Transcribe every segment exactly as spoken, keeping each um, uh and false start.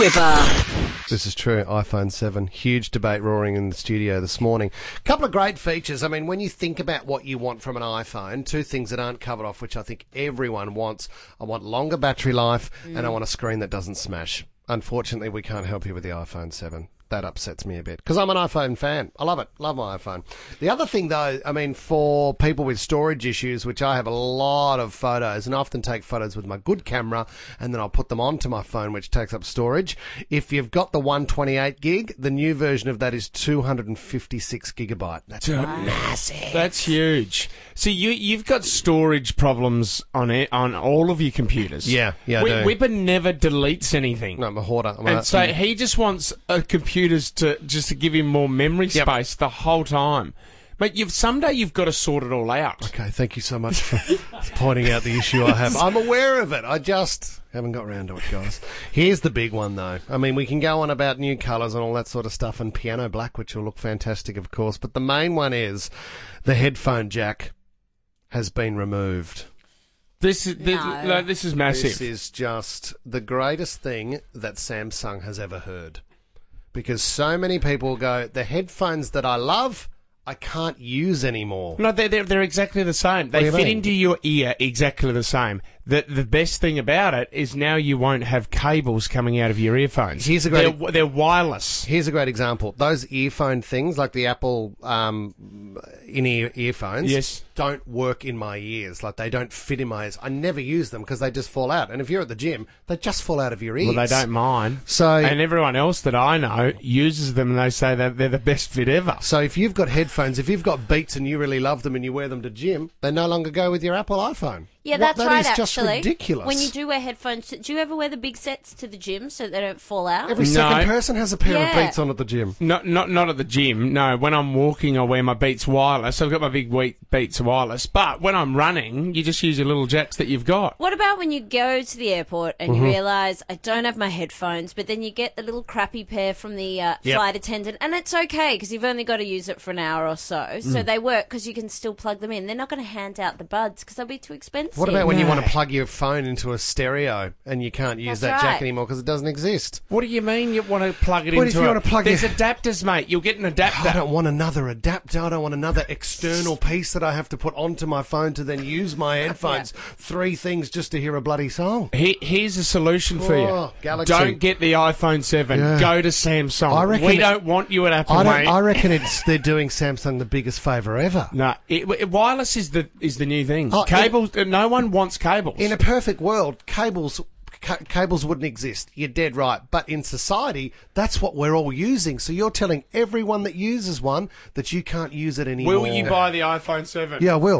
Whipper. This is true. iPhone seven. Huge debate roaring in the studio this morning. Couple of great features. I mean, when you think about what you want from an iPhone, two things that aren't covered off, which I think everyone wants. I want longer battery life mm. and I want a screen that doesn't smash. Unfortunately, we can't help you with the iPhone seven. That upsets me a bit because I'm an iPhone fan. I love it. Love my iPhone. The other thing, though, I mean, for people with storage issues, which I have a lot of photos and I often take photos with my good camera and then I'll put them onto my phone, which takes up storage. If you've got the one twenty-eight gig, the new version of that is two hundred fifty-six gigabyte. That's Dude, massive. That's huge. So you, you've got storage problems on it, on all of your computers. Yeah, yeah, I Wh- do. Whipper never deletes anything. No, I'm a hoarder. I'm and a, so he just wants a computer to just to give him more memory Yep. space the whole time. Mate, you've someday you've got to sort it all out. Okay, thank you so much for pointing out the issue I have. I'm aware of it. I just haven't got round to it, guys. Here's the big one, though. I mean, we can go on about new colours and all that sort of stuff and piano black, which will look fantastic, of course. But the main one is the headphone jack has been removed. This is this, No. no, this is massive. This is just the greatest thing that Samsung has ever heard. Because so many people go, the headphones that I love, I can't use anymore. No, they're, they're, they're exactly the same. They do you fit mean? into your ear exactly the same. The, the best thing about it is now you won't have cables coming out of your earphones. Here's a great- They're, they're wireless. Here's a great example. Those earphone things, like the Apple um, in-ear earphones, Yes. don't work in my ears. Like, they don't fit in my ears. I never use them because they just fall out. And if you're at the gym, they just fall out of your ears. Well, they don't mind. So, And everyone else that I know uses them and they say that they're the best fit ever. so if you've got headphones, if you've got Beats and you really love them and you wear them to gym, they no longer go with your Apple iPhone. Yeah, What- that's that right, is just actually. ridiculous. When you do wear headphones, do you ever wear the big sets to the gym so they don't fall out? Every No. second person has a pair Yeah. of Beats on at the gym. Not, not, not at the gym. No, when I'm walking, I wear my Beats wireless. I've got my big we- Beats wireless. But when I'm running, you just use your little jacks that you've got. What about when you go to the airport and Mm-hmm. you realise, I don't have my headphones, but then you get the little crappy pair from the uh, Yep. flight attendant, and it's okay because you've only got to use it for an hour or so. So Mm. they work because you can still plug them in. They're not going to hand out the buds because they'll be too expensive. What about when you No. want to plug your phone into a stereo and you can't use That's that jack right. anymore because it doesn't exist? What do you mean you want to plug it Well, into if you a- want to plug There's your- adapters, mate. You'll get an adapter. I don't want another adapter. I don't want another external piece that I have to put onto my phone to then use my headphones. Three things just to hear a bloody song. He, here's a solution for Oh, you. Galaxy. Don't get the iPhone seven. Yeah. Go to Samsung. I reckon we it- don't want you at Apple, I, don't, mate. I reckon it's they're doing Samsung the biggest favour ever. No, it, it- wireless is the is the new thing. Oh, cables. uh, no one wants cables. In a perfect world, cables ca- cables wouldn't exist. You're dead right. But in society, that's what we're all using. So you're telling everyone that uses one that you can't use it anymore. Will you buy the iPhone seven? Yeah, I will.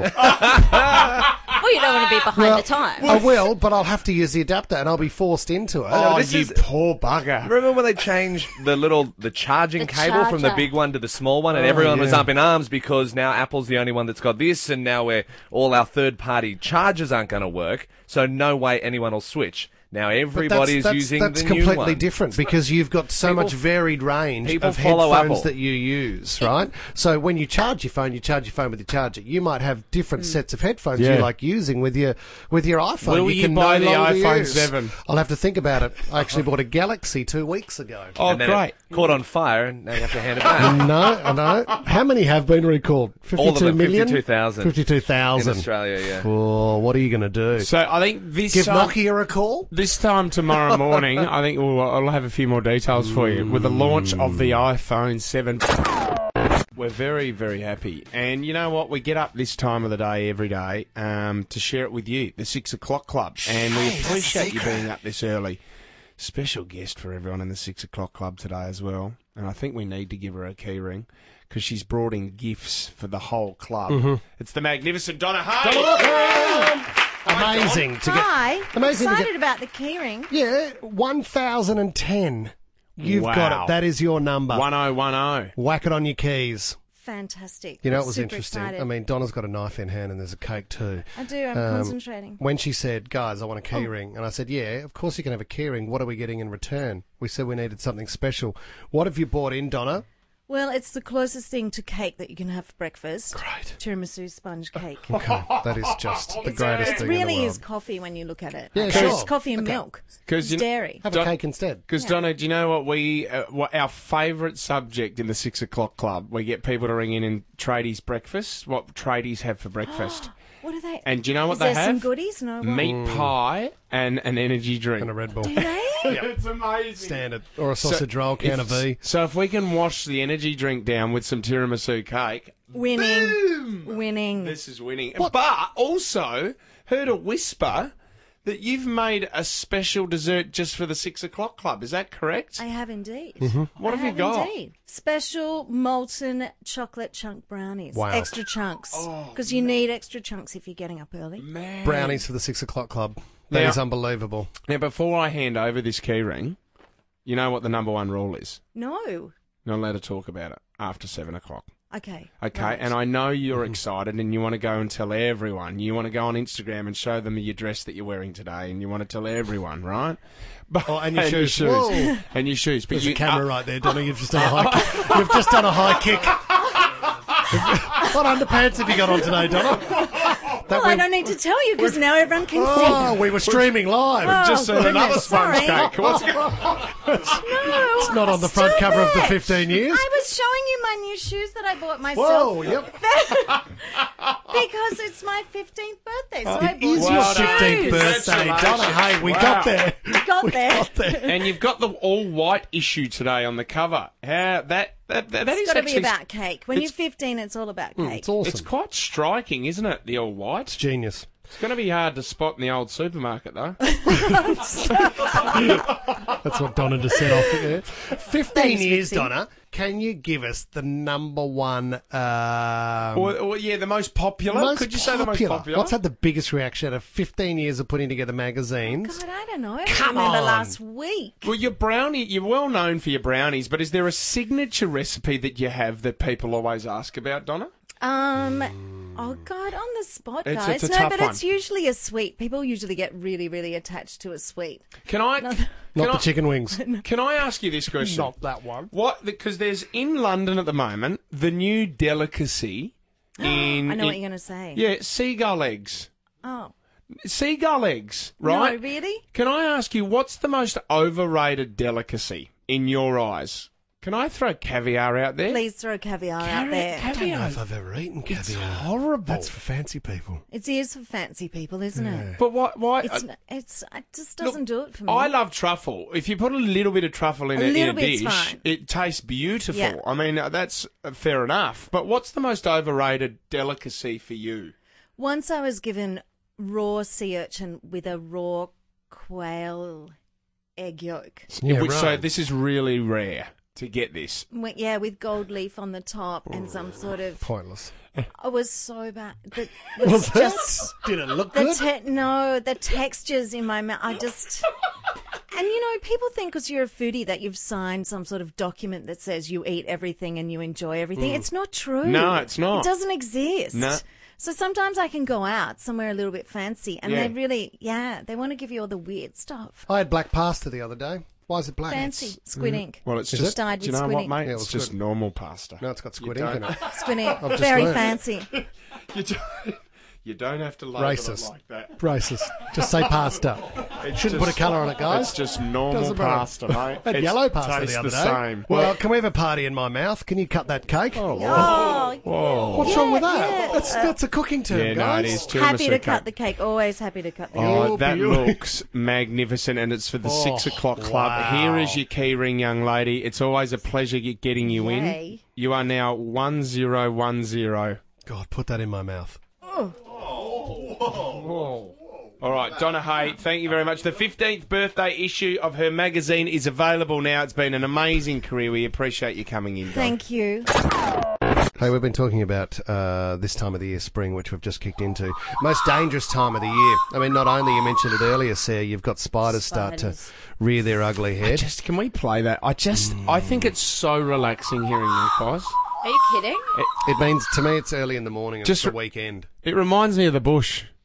Well, you don't want to be behind Well, the time. I will, but I'll have to use the adapter and I'll be forced into it. Oh, this you is- poor bugger. Remember when they changed the little the charging The cable from the charger. big one to the small one, and everyone was yeah. up in arms because now Apple's the only one that's got this, and now we're all our third party chargers aren't going to work, so no way anyone will switch. Now But everybody's that's, using that's the new completely one. different because you've got so People- much varied range people of follow headphones Apple. that you use, right? So when you charge your phone, you charge your phone with your charger. You might have different sets of headphones Yeah. you like using with your with your iPhone. Will you, you can buy no the longer iPhone use. seven? I'll have to think about it. I actually bought a Galaxy two weeks ago. Oh, and then great. it caught on fire, and now you have to hand it back. No, I know. How many have been recalled? All of fifty-two them, million? fifty-two thousand fifty-two in thousand. Australia. Yeah. Oh, what are you going to do? So I think this Give time, Nokia a call? this time tomorrow morning, I think we'll, I'll have a few more details for you with the launch of the iPhone seven. We're very, very happy. And you know what? We get up this time of the day every day um, to share it with you, the six o'clock club. And we appreciate you being up this early. Special guest for everyone in the six o'clock club today as well. And I think we need to give her a key ring because she's brought in gifts for the whole club. It's the magnificent Donna Hay. Amazing to get. Hi. Amazing to Excited get- about the keyring. Yeah, one thousand ten. You've got Wow. it. That is your number. one oh one oh. Whack it on your keys. Fantastic. You know, I'm it was super interesting. excited. I mean, Donna's got a knife in hand and there's a cake too. I do. I'm Um, concentrating. When she said, guys, I want a Oh. key ring, and I said, yeah, of course you can have a key ring. What are we getting in return? We said we needed something special. What have you bought in, Donna? Well, it's the closest thing to cake that you can have for breakfast. Great. Tiramisu sponge cake. Okay, that is just the greatest It thing in the really world. is coffee when you look at it. Yeah, Actually, sure. It's coffee and Okay. milk. 'Cause It's you kn- dairy. Have Don't- a cake instead. Because, Yeah. Donna, do you know what we, uh, what our favourite subject in the six o'clock club? We get people to ring in and tradies breakfast. What tradies have for breakfast? What are they? And do you know what Is they there some have? goodies? No. What? Meat pie and an energy drink. And a Red Bull. Do they? It's amazing. Standard. Or a sausage roll, can of If- V. So if we can wash the energy drink down with some tiramisu cake, Winning. Winning. this is winning. But also heard a whisper that you've made a special dessert just for the six o'clock club. Is that correct? I have indeed. What I have you got? Indeed. Special molten chocolate chunk brownies. Wow. Extra chunks. Oh, Because you need extra chunks if you're getting up early. Man. Brownies for the six o'clock club. That Now- is unbelievable. Now, before I hand over this key ring, you know what the number one rule is? No. Not allowed to talk about it after seven o'clock. Okay. Okay, right. and I know you're excited and you want to go and tell everyone. You want to go on Instagram and show them your dress that you're wearing today, and you want to tell everyone, right? But, Oh, and your shoes. Whoa. And your shoes. But There's you, a camera uh, right there, Donna. You've just done a high kick. You've just done a high kick. What underpants have you got on today, Donna? That Well, I we- don't need to tell you because now everyone can Oh, see. we were streaming live. Oh, just seen goodness, another sponge sorry. cake. What's go- No, It's not on the front stop cover of the it. fifteen years. I was showing you my new shoes that I bought myself. Whoa, yep. Because it's my fifteenth birthday, so I It bought is new your Well done. shoes. fifteenth birthday, Congratulations. Donna. Hey, we Wow. got there. Got We there. got there. And you've got the all white issue today on the cover. How that that that, that is It's got to be actually about cake. When you're it's- fifteen, it's all about cake. It's awesome. it's quite striking, isn't it? The all white. Genius. It's going to be hard to spot in the old supermarket, though. That's what Donna just said off there. Fifteen Thanks, years, Vixie. Donna. Can you give us the number one? Um, or, or, yeah, the most popular. most Could you say the most popular? What's had the biggest reaction out of fifteen years of putting together magazines? God, I don't know. I Come remember on. last week. Well, your brownie, you're well known for your brownies, but is there a signature recipe that you have that people always ask about, Donna? Um, oh God, on the spot, It's- guys. it's a no, tough but one. it's usually a sweet. People usually get really, really attached to a sweet. Can I? No. can Not I, the chicken wings. Can I ask you this question? Not that one. What? Because there's in London at the moment the new delicacy in. I know in- what you're going to say. Yeah, seagull eggs. Oh, Seagull eggs, right? no, really? Can I ask you, what's the most overrated delicacy in your eyes? Can I throw caviar out there? Please throw caviar out Caviar- there. I don't know Caviar. if I've ever eaten It's caviar. horrible. That's for fancy people. It is for fancy people, isn't it? But why? Why? It's, uh, n- it's, it just look, doesn't do it for me. I love truffle. If you put a little bit of truffle in A a, in little a bit's dish, fine. it tastes beautiful. Yeah. I mean, uh, that's uh, fair enough. But what's the most overrated delicacy for you? Once I was given raw sea urchin with a raw quail egg yolk. Yeah, Which, So right. this is really rare to get this. Wi- Yeah, with gold leaf on the top and some sort of. Pointless. It was so bad. The, it was just Did it look the good? te- no, the textures in my mouth. I just. And you know, people think because you're a foodie that you've signed some sort of document that says you eat everything and you enjoy everything. It's not true. No, it's not. It doesn't exist. No. So sometimes I can go out somewhere a little bit fancy, and Yeah. they really, yeah, they want to give you all the weird stuff. I had black pasta the other day. Why is it black? Fancy squid ink. Well, it's Is just. it? Dyed Do you with know squid what, ink. mate? Yeah, it it's was just good. normal pasta. No, it's got squid You ink in don't- it. Squid ink, just very learned. fancy. You don't, you don't have to label Racist. it like that. Racist. Just say pasta. It's Shouldn't just- put a colour on it, guys. It's just normal Doesn't matter. pasta, mate. I had It's- yellow pasta tastes the other the day. same. Well, can we have a party in my mouth? Can you cut that cake? Oh, Oh, Whoa. What's yeah, wrong with that? yeah. That's that's a cooking term, Yeah, no, guys. it is. happy Tiramisu to cake. cut the cake. Always happy to cut the cake. Oh, Oh, that beautiful. looks magnificent, and it's for the Oh, six o'clock club. wow. Here is your key ring, young lady. It's always a pleasure ge- getting you in. Yay. You are now one zero one zero. God, put that in my mouth. All right, Donna Hay, thank you very much. The fifteenth birthday issue of her magazine is available now. It's been an amazing career. We appreciate you coming in, Don. Thank you. Hey, we've been talking about uh, this time of the year, spring, which we've just kicked into. Most dangerous time of the year. I mean, not only, you mentioned it earlier, Sarah, you've got spiders, start to Spiders. rear their ugly head. Just can we play that? I just I think it's so relaxing hearing magpies. Are you kidding? It means, to me, it's early in the morning and Just it's the re- weekend. It reminds me of the bush.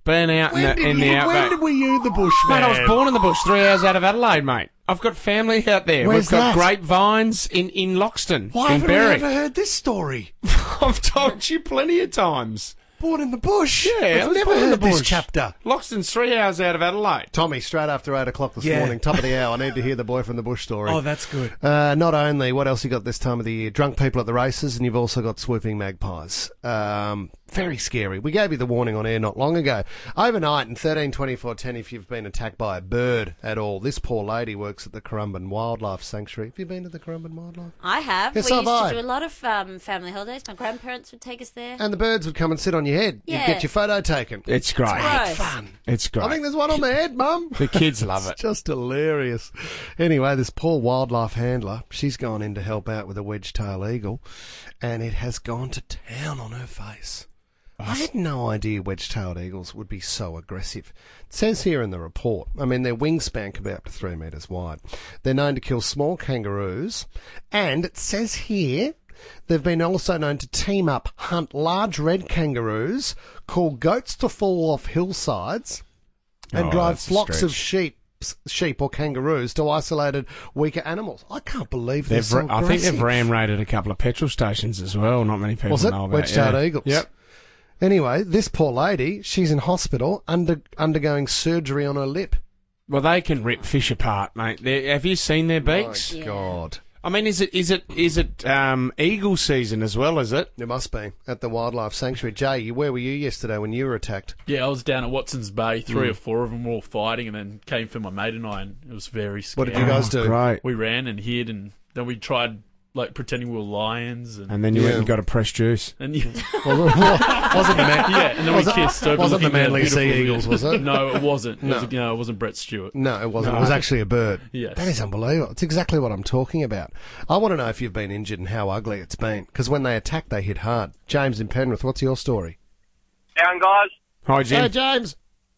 Been out in When the, did, in you, the when outback. did were you the bush man? Mate, I was born in the bush, three hours out of Adelaide, mate. I've got family out there. Where's We've got that? grapevines in, in Loxton, Why in haven't Berry. we ever heard this story? I've told you plenty of times. Born in the bush. Yeah, I I've was never born in heard the this bush. chapter. Loxton's three hours out of Adelaide. Tommy, straight after eight o'clock this Yeah. morning, top of the hour. I need to hear the boy from the bush story. Oh, that's good. Uh, not only, what else you got this time of the year? Drunk people at the races, and you've also got swooping magpies. Um, very scary. We gave you the warning on air not long ago. Overnight in thirteen twenty-four ten, if you've been attacked by a bird at all, this poor lady works at the Currumbin Wildlife Sanctuary. Have you been to the Currumbin Wildlife? I have. Yes, we so used have to I. do a lot of um, family holidays. My grandparents would take us there. And the birds would come and sit on your head. You'd Yeah. get your photo taken. It's great. Gross. Fun. It's great. I think there's one on my head, Mum. The kids love it. It's just hilarious. Anyway, this poor wildlife handler, she's gone in to help out with a wedge-tail eagle, and it has gone to town on her face. I had no idea wedge-tailed eagles would be so aggressive. It says here in the report, I mean, their wingspan can be up to three metres wide. They're known to kill small kangaroos, and it says here they've been also known to team up, hunt large red kangaroos, call goats to fall off hillsides, and Oh, drive that's a flocks of stretch. sheep sheep or kangaroos to isolated weaker animals. I can't believe they're They've, so ra- I think they've aggressive. ram raided a couple of petrol stations as well. Not many people Was it know about wedge-tailed yeah. eagles? Yep. Anyway, this poor lady, she's in hospital under undergoing surgery on her lip. Well, they can rip fish apart, mate. They're, have you seen their beaks? My Yeah. God. I mean, is it is it is it um, eagle season as well? Is it? It must be at the wildlife sanctuary. Jay, you- where were you yesterday when you were attacked? Yeah, I was down at Watson's Bay. Three Mm. or four of them were all fighting, and then came for my mate and I, and it was very scary. What did you guys do? Great. We ran and hid, and then we tried like pretending we were lions, and And then you went Yeah. and got a pressed juice. and yeah, Wasn't the man? yeah, and then we Was it- kissed. wasn't overlooking the Manly beautiful Sea view. Eagles, was it? No, it wasn't. It No. was, no, it wasn't Brett Stewart. No, it wasn't. It was actually a bird. Yes. That is unbelievable. It's exactly what I'm talking about. I want to know if you've been injured and how ugly it's been. Because when they attack, they hit hard. James in Penrith, what's your story? Down, guys. Hi, Jim. Hey, James.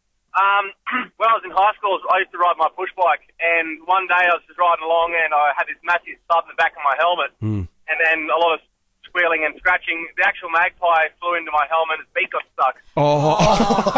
Um, when I was in high school, I used to ride my push bike, and one day I was just riding along, and I had this massive stub in the back of my helmet, Hmm. and then a lot of squealing and scratching. The actual magpie flew into my helmet, its beak got stuck. Oh,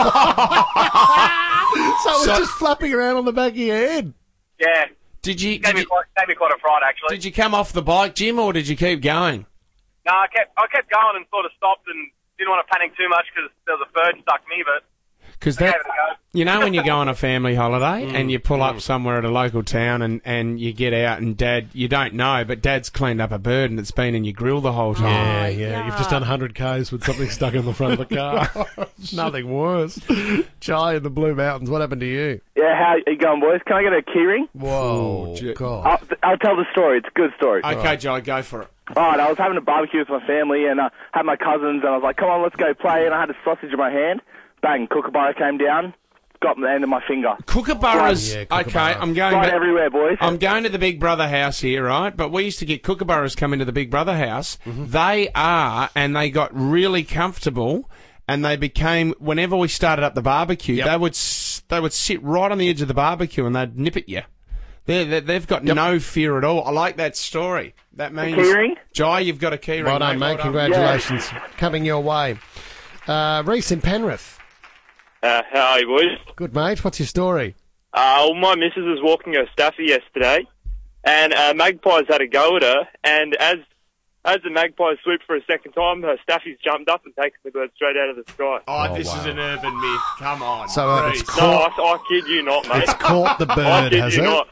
So it was So- just flapping around on the back of your head. Yeah, did you gave did me you, quite, gave me quite a fright, actually. did you come off the bike, Jim, or did you keep going? No, I kept I kept going and sort of stopped and didn't want to panic too much because there was a bird stuck me, but Because I that gave it a go. you know when you go on a family holiday and you pull up somewhere at a local town and, and you get out and Dad, you don't know, but Dad's cleaned up a bird and it's been in your grill the whole time. yeah. You've just done one hundred kays with something stuck in the front of the car. Nothing worse. Jai in the Blue Mountains, what happened to you? Yeah, how you going, boys? Can I get a keyring? Whoa, gee. God. I'll, I'll tell the story. It's a good story. Okay, Jai, go for it. All right, I was having a barbecue with my family and I uh, had my cousins and I was like, come on, let's go play. And I had a sausage in my hand. Bang, kookaburra came down, got the end of my finger. Kookaburras. Yeah, kookaburra. Okay, I'm going. Right back- everywhere, boys. I'm going to the Big Brother house here, right? But we used to get kookaburras come into the Big Brother house. They are, and they got really comfortable, and they became. Whenever we started up the barbecue, Yep. they would s- they would sit right on the edge of the barbecue and they'd nip at you. They're, they're, they've got no fear at all. I like that story. That means keyring? Jai, you've got a keyring. Well done, mate. Well done. Congratulations. Coming your way. Uh, Reese in Penrith. Uh, how are you, boys? Good, mate. What's your story? Uh, well, my missus was walking her staffy yesterday, and uh, magpies had a go at her, and as as the magpie swooped for a second time, her staffies jumped up and taken the bird straight out of the sky. Oh, Oh, this is wow. an urban myth. Come on. So, uh, it's Reese. cool. No, I, I kid you not, mate. It's caught the I bird, kid has you it? not.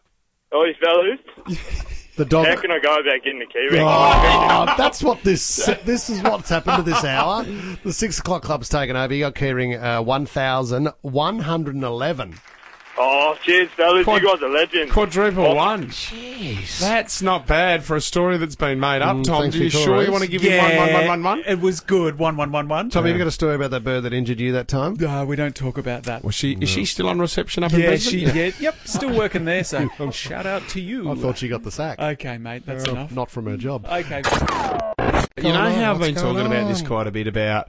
Oh, you fellas, The dog. how can I go about getting a keyring? Oh, that's what this. This is what's happened to this hour. The six o'clock club's taken over. You got keyring uh, one thousand one hundred and eleven. Oh, cheers, fellas. Quad- you guys are legends. Quadruple Oh. one. Jeez. That's not bad for a story that's been made up, Mm, Tom. thanks Are you for your sure call, you want to Reece. give him one, one, one, one, one? It was good. One, one, one, one. Tommy, have you got a story about that bird that injured you that time? No, we don't talk about that. Was she, is she still on reception up in Yeah, Brisbane? she. Yeah, yep, still working there. So shout out to you. I thought she got the sack. Okay, mate, that's Uh, enough. Not from her job. Okay. You know Going on? how I've What's been going talking about this on? quite a bit about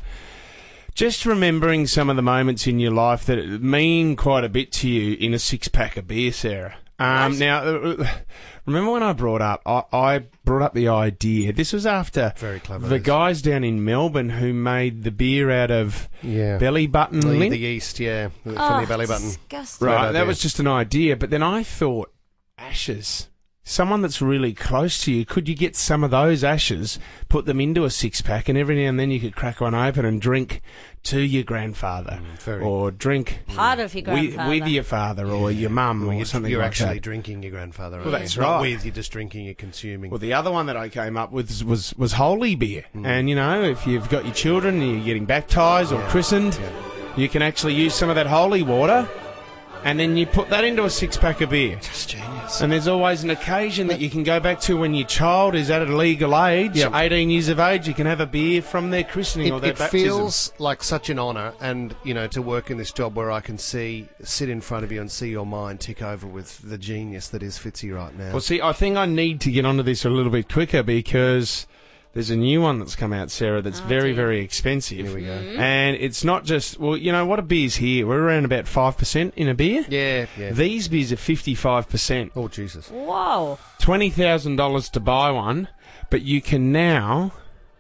just remembering some of the moments in your life that mean quite a bit to you in a six pack of beer, Sarah. Um, now, uh, remember when I brought up, I, I brought up the idea, this was after Very clever, the this. guys down in Melbourne who made the beer out of Yeah. belly button The, lint. the yeast, yeah. From Oh, your belly button. disgusting. Right, Great that idea. was just an idea, but then I thought, ashes. Someone that's really close to you, could you get some of those ashes, put them into a six-pack, and every now and then you could crack one open and drink to your grandfather, very- or drink Part of your with, grandfather. with your father or your mum Well, or you're, something you're like actually that. drinking your grandfather. Well, aren't that's you? Not right. with, you're just drinking, you're consuming. Well, the other one that I came up with was was holy beer, Mm. and you know, if you've got your children and you're getting baptised or Yeah. christened, Yeah. you can actually use some of that holy water, and then you put that into a six-pack of beer. Just genius. And there's always an occasion that you can go back to when your child is at a legal age, Yep. eighteen years of age, you can have a beer from their christening or It, their it baptism. feels like such an honour, and you know, to work in this job where I can see, sit in front of you and see your mind tick over with the genius that is Fitzy right now. Well, see, I think I need to get onto this a little bit quicker because there's a new one that's come out, Sarah, that's Oh, very, dear. very expensive. Here we go. And it's not just, well, you know, what a beer's here? We're around about five percent in a beer. Yeah, yeah. These beers are fifty-five percent. Oh Jesus! Whoa. twenty thousand dollars to buy one, but you can now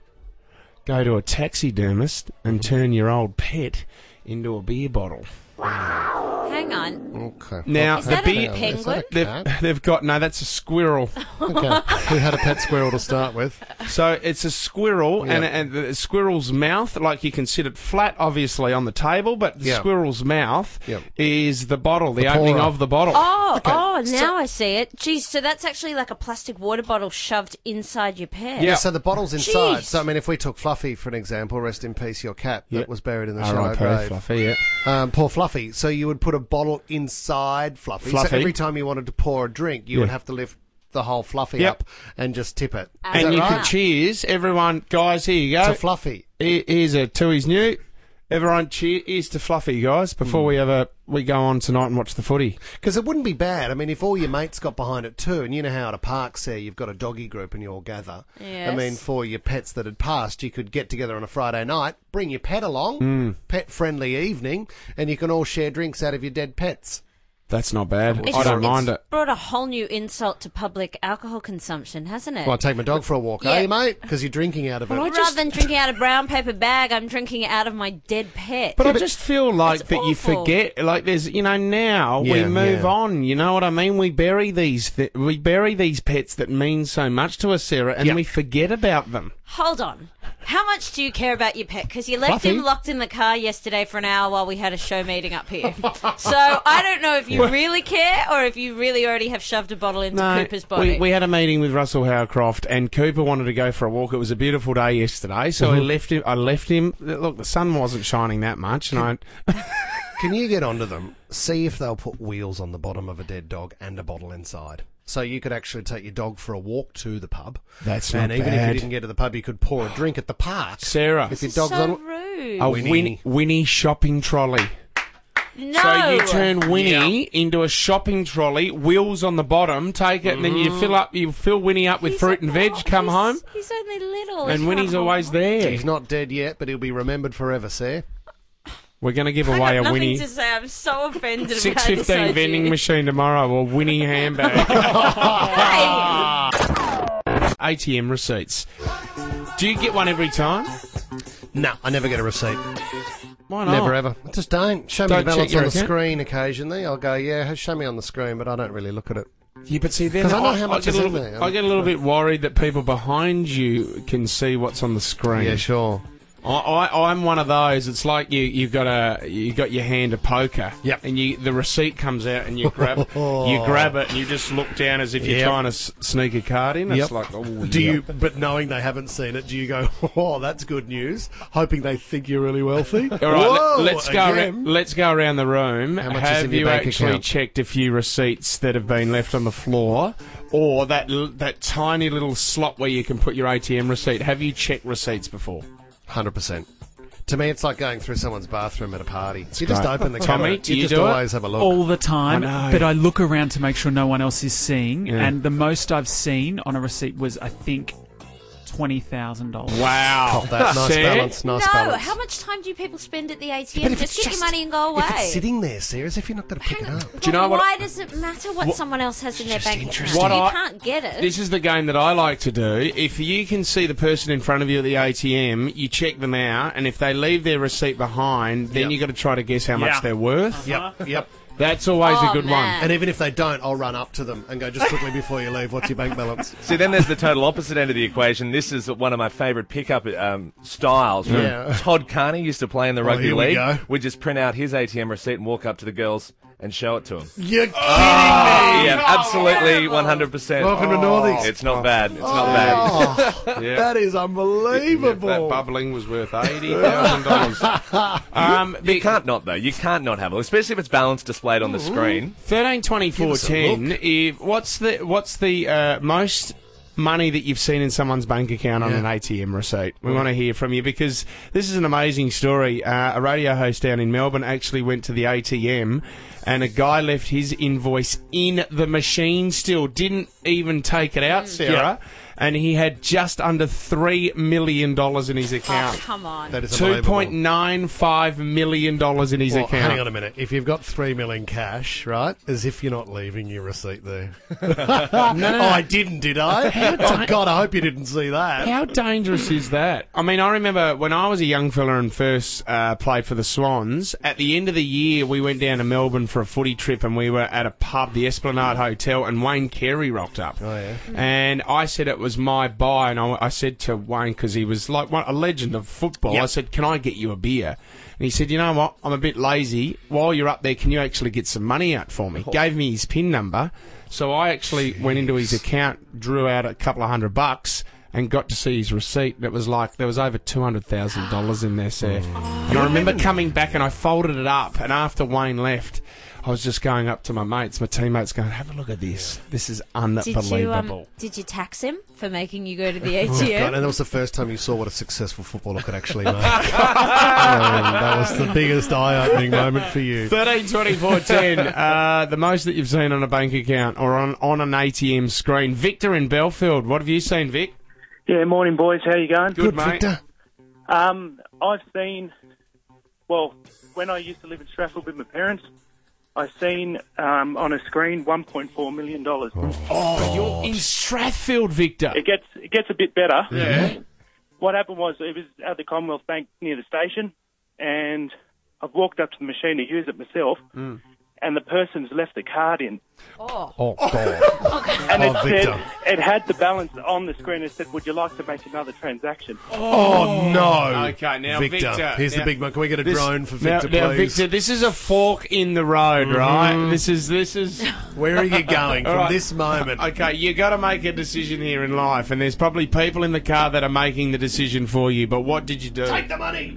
go to a taxidermist and turn your old pet into a beer bottle. Hang on. Okay. Now, Is the that a beer, penguin? they've, cat? they've got, no, that's a squirrel. Okay. Who had a pet squirrel to start with? So it's a squirrel, Yeah. and, and the squirrel's mouth, like you can sit it flat, obviously, on the table, but the Yeah. squirrel's mouth Yeah. is the bottle, the, The opening pourer. of the bottle. Oh, oh, now I see it. Geez, so that's actually like a plastic water bottle shoved inside your pet. Yeah. So the bottle's inside. Jeez. So I mean, if we took Fluffy for an example, rest in peace, your cat Yeah. that was buried in the R shallow I P, grave. Fluffy, yeah. Um, poor Fluffy. So you would put a bottle inside Fluffy. Fluffy. So every time you wanted to pour a drink, you Yeah. would have to lift the whole Fluffy Yep. up and just tip it. Is And that you right? could cheers, everyone, guys, here you go. To Fluffy. Here- Here's a Tui's new. Everyone cheer, here's to Fluffy, guys, before we have a, we go on tonight and watch the footy. Because it wouldn't be bad. I mean, if all your mates got behind it too, and you know how at a park, say, you've got a doggy group and you all gather. Yes. I mean, for your pets that had passed, you could get together on a Friday night, bring your pet along, Mm. pet-friendly evening, and you can all share drinks out of your dead pets. That's not bad. It's- I don't it's mind it. brought a whole new insult to public alcohol consumption, hasn't it? Well, I take my dog for a walk, Yeah. eh, mate? Because you're drinking out of it. Rather than drinking out of a brown paper bag, I'm drinking it out of my dead pet. But I just feel like It's that you awful. forget, like there's, you know, now we Yeah, move yeah. on. You know what I mean? We bury these, th- we bury these pets that mean so much to us, Sarah, and Yep. we forget about them. Hold on. How much do you care about your pet? Because you left Fluffy. him locked in the car yesterday for an hour while we had a show meeting up here. So I don't know if you really care or if you really already have shoved a bottle into Cooper's body. we, we had a meeting with Russell Howcroft, and Cooper wanted to go for a walk. It was a beautiful day yesterday, so I left him. I left him. Look, the sun wasn't shining that much, and I. Can you get onto them? See if they'll put wheels on the bottom of a dead dog and a bottle inside. So you could actually take your dog for a walk to the pub. That's and not even if bad. you didn't get to the pub, you could pour a drink at the park. Sarah, If your This is dog's so on. rude. a Winnie. Winnie, Winnie shopping trolley. no. So you turn Winnie into a shopping trolley, wheels on the bottom, take it, and then you fill up, you fill Winnie up with He's fruit and a- veg. Come he's- home, He's only little. and He's Winnie's not- always there. He's not dead yet, but he'll be remembered forever, sir. We're going to give I away got a nothing Winnie to say. I'm so offended six about this fifteen idea. vending machine tomorrow, or Winnie handbag. Hey, A T M receipts. Do you get one every time? No, I never get a receipt. Why not? Never ever. I just don't. Show me Don't the balance check your on the account? screen occasionally. I'll go, yeah, show me on the screen, but I don't really look at it. Yeah, but see, then 'Cause I know how much get is a in little bit, there. I get a little bit worried that people behind you can see what's on the screen. Yeah, sure. I, I, I'm one of those. It's like you, you've got a, you got your hand of poker. Yep. And you, the receipt comes out, and you grab, you grab it, and you just look down as if you're Yep. trying to s- sneak a card in. It's Yep. like, oh, Do yep. you, but knowing they haven't seen it, do you go, oh, that's good news, hoping they think you're really wealthy? All right, Whoa, let, us go. again. Around, let's go around the room. How much is Have in your you bank actually account? checked a few receipts that have been left on the floor, or that l- that tiny little slot where you can put your A T M receipt? Have you checked receipts before? one hundred percent. To me, it's like going through someone's bathroom at a party. You just great. open the Tommy, cabinet. do You you just do it? always have a look. all the time, I know. but I look around to make sure no one else is seeing. Yeah. And the most I've seen on a receipt was, I think, twenty thousand dollars. Wow. Cop that. Nice See? balance. Nice no, balance. how much time do people spend at the A T But M? if Just it's get your money and go away. If it's sitting there, Sarah, as if you're not going to pick it up. Do you know Well, what? why does it matter what, someone else has in their just bank account? interesting. What you I- can't get it. This is the game that I like to do. If you can see the person in front of you at the A T M, you check them out, and if they leave their receipt behind, then Yep. you've got to try to guess how much Yeah. they're worth. Yep, yep. That's always Oh, a good man. And even if they don't, I'll run up to them and go, just quickly before you leave, what's your bank balance? See, then there's the total opposite end of the equation. This is one of my favourite pickup um, styles. When Yeah. Todd Carney used to play in the Oh, rugby here we league. go. We'd just print out his A T M receipt and walk up to the girls and show it to them. You're kidding Oh, me! Yeah, absolutely, one hundred percent. Welcome to Northies. It's not bad. It's not bad. Oh, Yeah. that is That unbelievable. bubbling was worth eighty thousand dollars. Um, You can't not, though. You can't not have it, especially if it's balance displayed on the screen. Thirteen twenty four Give us a ten. look. If what's the what's the uh, most money that you've seen in someone's bank account on Yeah. an A T M receipt? We want to hear from you because this is an amazing story. Uh, a radio host down in Melbourne actually went to the A T M. And a guy left his invoice in the machine still, didn't even take it out, Sarah. And he had just under three million dollars in his Oh, account. come on. That is Two unbelievable. point nine five million dollars in his Well, account. hang on a minute. If you've got three mil in cash, right, as if you're not leaving your receipt there. Oh, I didn't, did I? Oh, God, I hope you didn't see that. How dangerous is that? I mean, I remember when I was a young fella and first uh, played for the Swans, at the end of the year, we went down to Melbourne for a footy trip and we were at a pub, the Esplanade Hotel, and Wayne Carey rocked up. Oh, yeah. And I said it was my buy, and I, I said to Wayne, because he was like one, a legend of football, Yep. I said, can I get you a beer? And he said, you know what, I'm a bit lazy. While you're up there, can you actually get some money out for me? Gave me his PIN number. So I actually went into his account, drew out a couple of hundred bucks, and got to see his receipt. And it was like, there was over two hundred thousand dollars in there, sir. And I remember coming back and I folded it up, and after Wayne left, I was just going up to my mates, my teammates, going, have a look at this. This is Did you, unbelievable. um, did you tax him for making you go to the A Oh, T M? God, and that was the first time you saw what a successful footballer could actually make. Um, that was the biggest eye-opening moment for you. thirteen twenty-four ten, uh, the most that you've seen on a bank account or on, on an A T M screen. Victor in Belfield, what have you seen, Vic? Yeah, morning, boys. How you going? Good, mate. Victor. Um, I've seen, well, when I used to live in Strathfield with my parents, I've seen um, on a screen one point four million dollars. Oh, you're in Strathfield, Victor. It gets it gets a bit better. Yeah. What happened was it was at the Commonwealth Bank near the station, and I've walked up to the machine to use it myself, and the person's left the card in. Oh. Oh, God. And Oh, it Victor. said, it had the balance on the screen. It said, would you like to make another transaction? Oh, no. Okay, now, Victor. Victor, Here's now- the big one. Can we get a This- drone for now, Victor, now, please? Victor, this is a fork in the road, right? This is this is. Where are you going All from right. this moment? Okay, you got to make a decision here in life, and there's probably people in the car that are making the decision for you. But what did you do? Take the money.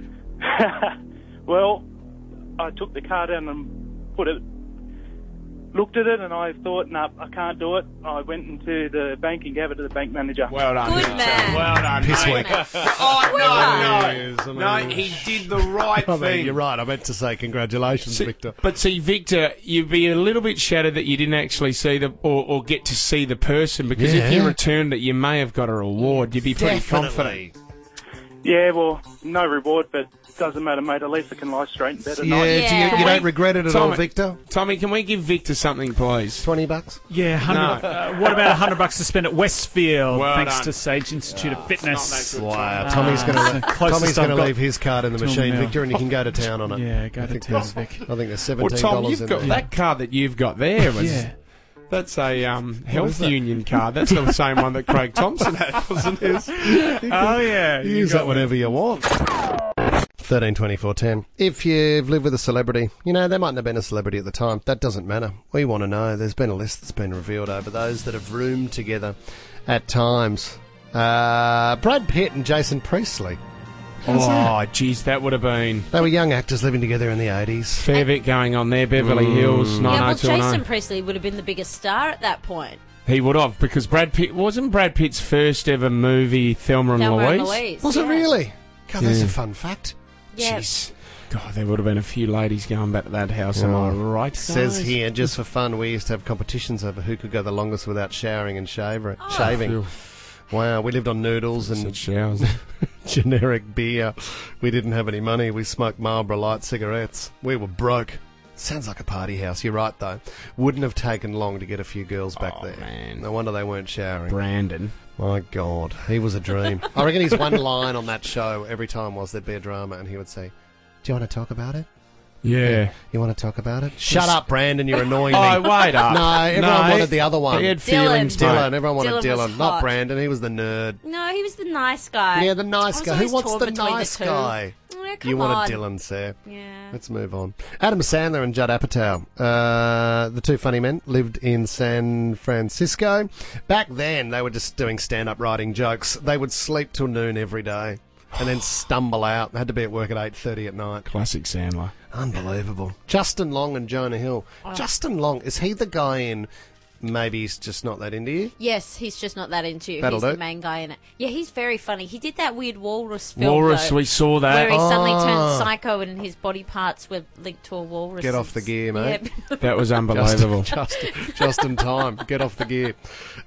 Well, I took the card in and put it, looked at it, and I thought, no, I can't do it. I went into the bank and gave it to the bank manager. Well done, Good Victor. man. Well done, Piss mate. week. Oh no, Yes, I no, no! mean- He did the right I mean, thing. you're right. I meant to say congratulations, See- Victor. But see, Victor, you'd be a little bit shattered that you didn't actually see the or, or get to see the person because if you Yeah. returned it, you may have got a reward. You'd be pretty Definitely. confident. Yeah, well, no reward, but doesn't matter, mate. At least I can lie straight in bed at Yeah, night. do you, Yeah. you don't regret it at all, Tommy- Victor? Tommy, can we give Victor something, please? twenty bucks? Yeah, hundred. No. Uh, what about a hundred bucks to spend at Westfield? Well thanks done. to Sage Institute of Fitness. Not that good. Wow, Tommy's Ah, going it's to the closest Tommy's I've going to got leave his card in the to a machine, meal. Victor, and you can go to town on it. Yeah, go I to think town, there's- Vic. I think there's Well, seventeen Tom, dollars you've in got there. that card that you've got there. Was, Yeah. That's a um, health union card. That's the same one that Craig Thompson had, wasn't it? Oh yeah, You use that whenever you want. thirteen twenty-four ten. If you've lived with a celebrity, you know, they mightn't have been a celebrity at the time. That doesn't matter. We want to know. There's been a list that's been revealed over those that have roomed together at times. Uh, Brad Pitt and Jason Priestley. Oh, geez, that would have been They were young actors living together in the eighties. fair bit going on there. Beverly Hills, Yeah, well, nine oh two one Jason oh. Priestley would have been the biggest star at that point. He would have, because Brad Pitt wasn't Brad Pitt's first ever movie, Thelma and Thelma Louise. and Louise. Was it yeah. really? God, that's Yeah. a fun fact. Yeah. Jeez. God, there would have been a few ladies going back to that house, am I right? Says guys? here, just for fun, we used to have competitions over who could go the longest without showering and shaver, shaving. Wow, we lived on noodles and Such showers. generic beer. We didn't have any money. We smoked Marlboro Light cigarettes. We were broke. Sounds like a party house. You're right, though. Wouldn't have taken long to get a few girls back Oh, there. man. No wonder they weren't showering. Brandon. My God, he was a dream. I reckon his one line on that show every time was there'd be a drama, and he would say, "Do you want to talk about it? Yeah. You want to talk about it? Shut up, Brandon. You're annoying me." Oh, wait up. No, everyone No, wanted the other one. He had Dylan. feelings, mate. Dylan. Everyone wanted Dylan was Dylan, not hot. Brandon. He was the nerd. No, he was the nice guy. Yeah, the nice I was guy. Who always wants torn the between nice the two. guy? Oh, come You wanted on. Dylan, Sarah. Yeah. Let's move on. Adam Sandler and Judd Apatow, uh, the two funny men, lived in San Francisco. Back then, they were just doing stand-up writing jokes. They would sleep till noon every day and then stumble out. They had to be at work at eight thirty at night. Classic Sandler. Unbelievable. Justin Long and Jonah Hill. Justin Long, is he the guy in Maybe He's Just Not That Into You? Yes, he's just not that into you. That'll he's do. the main guy in it. Yeah, he's very funny. He did that weird walrus film. Walrus, though, we saw that. where he suddenly Oh. turned psycho and his body parts were linked to a walrus. Get off the gear, mate. Yep. That was unbelievable. Just, just, just in time. Get off the gear.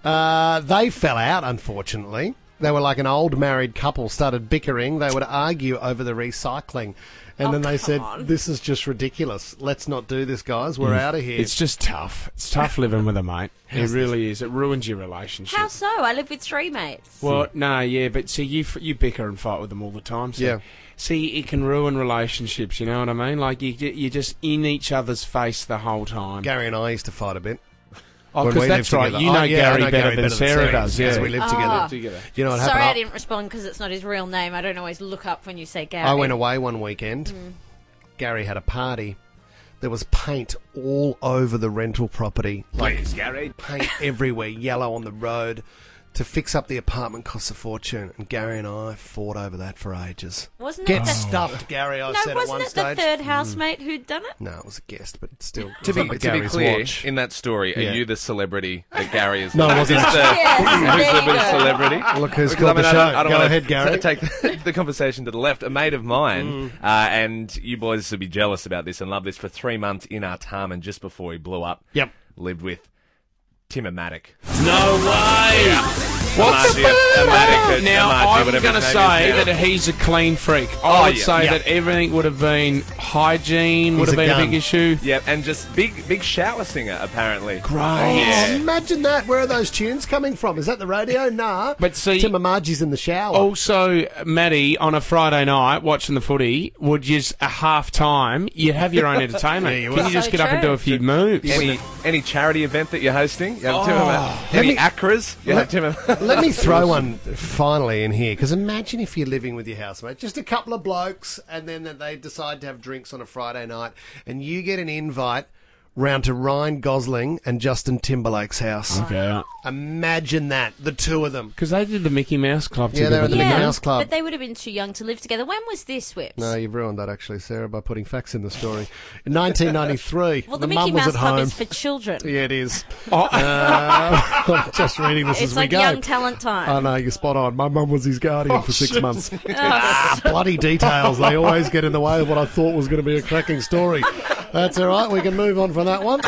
Uh, they fell out, unfortunately. They were like an old married couple, started bickering. They would argue over the recycling. And Oh, then they come said, on. "This is just ridiculous. Let's not do this, guys. We're out of here." It's just tough. It's tough living with a mate. It really is. It ruins your relationship. How so? I live with three mates. Well, no, yeah, but see, you f- you bicker and fight with them all the time. So, Yeah. see, it can ruin relationships. You know what I mean? Like you, you're just in each other's face the whole time. Gary and I used to fight a bit. Oh, when because we that's lived right. together. You know Oh, yeah, I Gary know better Gary than better than Sarah Sarah does. because Yeah, we lived Ah. together. together. You know what Sorry, happened? I didn't respond because it's not his real name. I don't always look up when you say Gary. I went away one weekend. Gary had a party. There was paint all over the rental property. Like Gary. Paint everywhere, yellow on the road. To fix up the apartment costs a fortune, and Gary and I fought over that for ages. Wasn't Get it the, stuffed, Gary, I no, said at wasn't one it the stage. third housemate who'd done it? No, it was a guest, but still. To be, it was to be Gary's clear, watch. in that story, Yeah. are you the celebrity that Gary is? No, it is wasn't. this the, Yes, who's there the you big go. celebrity? Look who's Because, called the I show. don't, I don't Go want ahead, to Gary. take the, the conversation to the left. A mate of mine, uh, and you boys would be jealous about this and love this, for three months in Artarmon just before he blew up, Yep. lived with Timmermatic. No way! What's Amaji, Amaji, Now, Amaji, I'm whatever going to his name say is now. that he's a clean freak. Oh, I would yeah. say Yeah. that everything would have been hygiene, would He's have a been a gun. big issue. Yeah, and just big, big shower singer apparently. Great. Oh, Yeah. imagine that. Where are those tunes coming from? Is that the radio? Nah. But see- Tim Amaji's in the shower. Also, Maddie, on a Friday night watching the footy, would just a half time, you'd have your own entertainment. Yeah, you Can would. you just So get up and true. do a few moves? Any any charity event that you're hosting? You have Oh. Timmermatic. Let Any me- acras? You have let, Timmermatic. let me throw one finally in here, because imagine if you're living with your housemate, just a couple of blokes, and then they decide to have drinks on a Friday night, and you get an invite round to Ryan Gosling and Justin Timberlake's house. Okay. Imagine that, the two of them. Because they did the Mickey Mouse Club Yeah, together. they were at the didn't Mickey they? Mouse Club. But they would have been too young to live together. When was this, Whips? No, you've ruined that actually, Sarah, by putting facts in the story. In nineteen ninety-three, well, the, the, Mickey mum was Mouse at Club home. is for children. Yeah, it is. Oh, Uh, I'm just reading this It's as like we go. young talent time. Oh no, you're spot on. My mum was his guardian for six months. Oh, Ah, bloody details. They always get in the way of what I thought was going to be a cracking story. That's all right. We can move on from that one.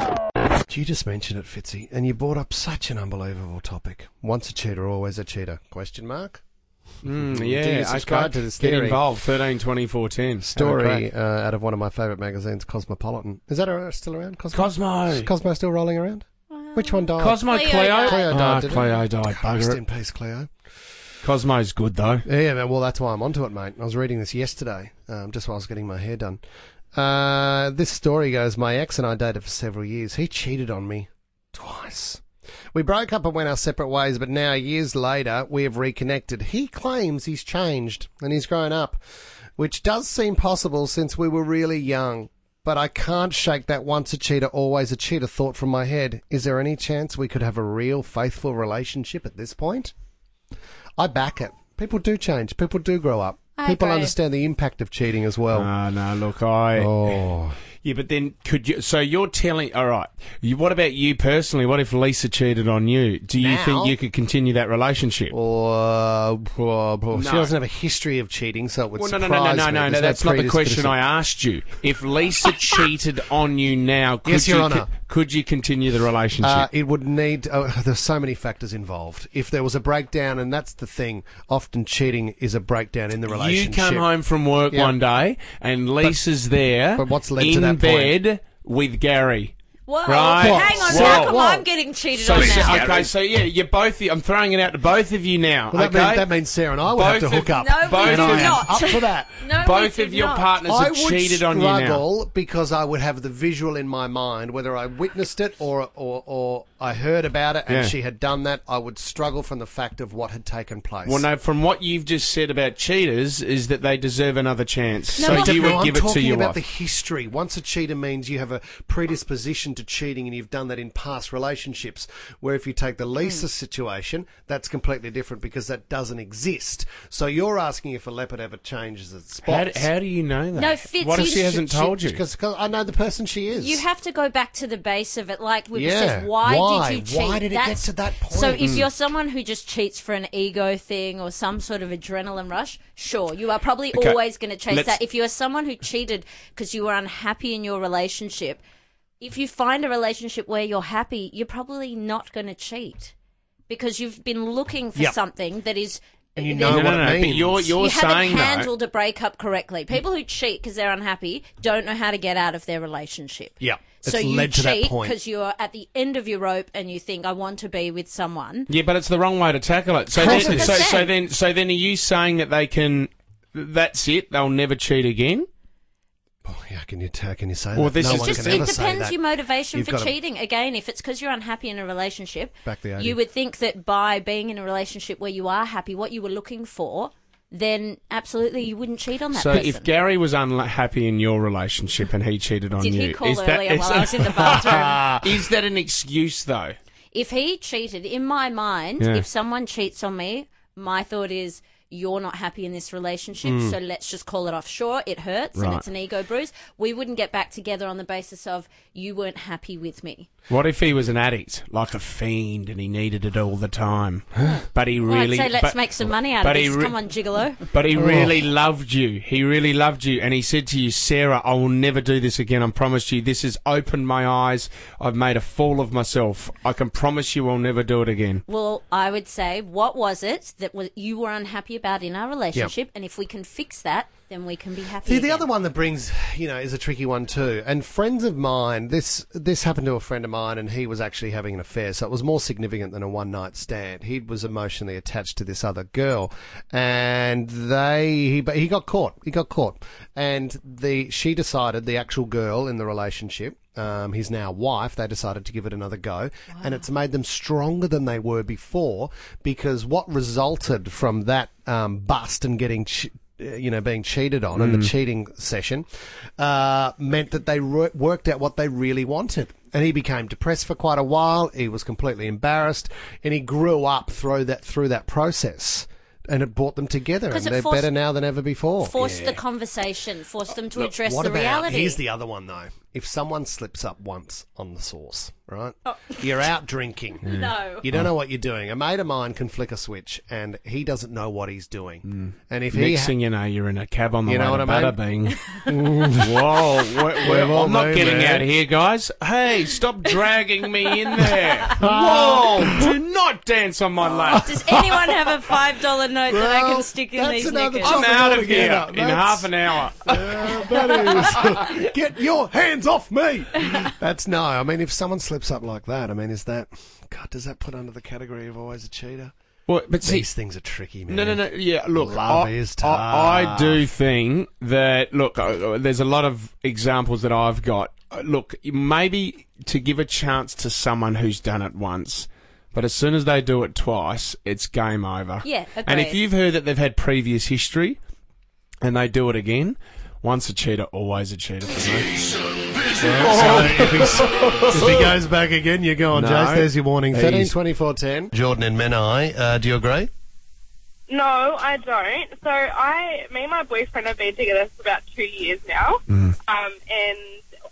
You just mentioned it, Fitzy, and you brought up such an unbelievable topic. Once a cheater, always a cheater. Question mark? mm, Do yeah. you subscribe okay. to this Get theory? involved. thirteen, twenty, four, ten. Story uh, out of one of my favourite magazines, Cosmopolitan. Is that uh, still around? Cosmo? Cosmo. Is Cosmo still rolling around? Which one died? Cosmo Cleo Cleo. died. Cleo died, Ah, didn't Cleo it? died. Rest Bugger in it. peace, Cleo. Cosmo's good, though. Yeah, man, well, that's why I'm onto it, mate. I was reading this yesterday, um, just while I was getting my hair done. Uh, this story goes, my ex and I dated for several years. He cheated on me twice. We broke up and went our separate ways, but now, years later, we have reconnected. He claims he's changed and he's grown up, which does seem possible since we were really young. But I can't shake that once a cheater, always a cheater thought from my head. Is there any chance we could have a real, faithful relationship at this point? I back it. People do change. People do grow up. I People agree. understand the impact of cheating as well. Ah, no, look, I... oh. Yeah, but then could you? So you're telling, all right. You, what about you personally? What if Lisa cheated on you? Do you Now? think you could continue that relationship? Or, uh, or- or- she No. doesn't have a history of cheating, so it would Well, no, surprise no, no, no, no, me. no, no. There's That's not the question predisposition. I asked you. If Lisa cheated on you now, could Yes, Your you Honour. co- could you continue the relationship? Uh, it would need. Uh, there's so many factors involved. If there was a breakdown, and that's the thing, often cheating is a breakdown in the you relationship. come home from work Yeah. one day and Lisa's there but what's led to in that point? bed with Gary. Whoa, Right. hang on, Whoa. how come Whoa. I'm getting cheated So, on so- now? okay, so yeah, you're both. I'm throwing it out to both of you now. Well, that, okay, means, that means Sarah and I would Both have to of- hook up. No, we Both and do I am not. up for that. No, we both did of your not. partners I have would cheated on you now. struggle because I would have the visual in my mind, whether I witnessed it or or, or I heard about it, and Yeah. she had done that. I would struggle from the fact of what had taken place. Well, no, from what you've just said about cheaters, is that they deserve another chance. No, so but- you No, would I'm give it to talking your about wife. the history. Once a cheater means you have a predisposition to cheating, and you've done that in past relationships. Where if you take the Lisa situation, that's completely different because that doesn't exist. So you're asking if a leopard ever changes its How, spots. how do you know that? No, Fitz, what if you she hasn't She- told you? Because I know the person she is. You have to go back to the base of it. Like we Yeah. says, why, Why? did you cheat? Why did it get to that point? So if Mm. you're someone who just cheats for an ego thing or some sort of adrenaline rush, sure, you are probably Okay. always going to chase Let's- that. If you are someone who cheated because you were unhappy in your relationship, if you find a relationship where you're happy, you're probably not going to cheat because you've been looking for Yep. something that is. And you that- know no, what no, it no. But means. you're you're you saying haven't though. handled a breakup correctly. People who cheat because they're unhappy don't know how to get out of their relationship. Yeah. So It's you led to that cheat point. because you're at the end of your rope and you think, I want to be with someone. Yeah, but it's the wrong way to tackle it. So Of then, course it so, is. so then, so then, are you saying that they can? That's it. They'll never cheat again. Oh, yeah, can you t- can you say Well, that? this no is one Just can it ever say depends that. your motivation You've for gotta- cheating. Again, if it's because you're unhappy in a relationship, Back the you would think that by being in a relationship where you are happy, what you were looking for, then absolutely you wouldn't cheat on that So person. if Gary was unhappy in your relationship and he cheated on Did you, he call is that, earlier is while that- I was in the bathroom? is that an excuse though? If he cheated, in my mind, Yeah. if someone cheats on me, my thought is, you're not happy in this relationship, so let's just call it off. Sure, it hurts and Right. it's an ego bruise. We wouldn't get back together on the basis of you weren't happy with me. What if he was an addict, like a fiend, and he needed it all the time? But he Well, really, I'd say let's but, make some money out of but he this. re- Come on, gigolo. but he really loved you. He really loved you, and he said to you, Sarah, I will never do this again. I promise you. This has opened my eyes. I've made a fool of myself. I can promise you, I'll never do it again. Well, I would say, what was it that was, you were unhappy about in our relationship? And if we can fix that, then we can be happy. See, the again. other one that brings, you know, is a tricky one too. And friends of mine, this this happened to a friend of mine, and he was actually having an affair, so it was more significant than a one night stand. He was emotionally attached to this other girl, and they he but he got caught. He got caught, and the she decided, the actual girl in the relationship, um, his now wife, they decided to give it another go, and it's made them stronger than they were before, because what resulted from that um, bust and getting. Ch- you know, being cheated on, and the cheating session, uh, meant that they re- worked out what they really wanted. And he became depressed for quite a while. He was completely embarrassed, and he grew up through that through that process. And it brought them together, and 'Cause it they're forced- better now than ever before. Force the conversation, force them to Look, address what the about, reality. Here's the other one, though. If someone slips up once on the sauce, right? Oh. You're out drinking. No. You don't know what you're doing. A mate of mine can flick a switch, and he doesn't know what he's doing. And if he Next ha- thing you know, you're in a cab on the You way know to what I Butterbean. Whoa, we're, we're, all I'm not been getting there. out here, guys. Hey, stop dragging me in there. Whoa, do not dance on my lap. Does anyone have a five dollar note that I Well, can stick in that's these another knickers? I'm topic out of here altogether. in That's- half an hour. Uh, that is. Get your hands off me! That's no. I mean, if someone slips up like that, I mean, is that. God, does that put under the category of always a cheater? Well, but see, These things are tricky, man. No, no, no. Yeah, look, Love I, is I, I tough. do think that. Look, uh, there's a lot of examples that I've got. Uh, Look, maybe to give a chance to someone who's done it once, but as soon as they do it twice, it's game over. Yeah, And if agreed. you've heard that they've had previous history, and they do it again, once a cheater, always a cheater for me. So if, he's, if he goes back again, you're going, No. Jace, there's your warning. thirteen He's- twenty-four ten. Jordan and Menai, uh, do you agree? No, I don't. So I, me and my boyfriend have been together for about two years now, Mm. um, and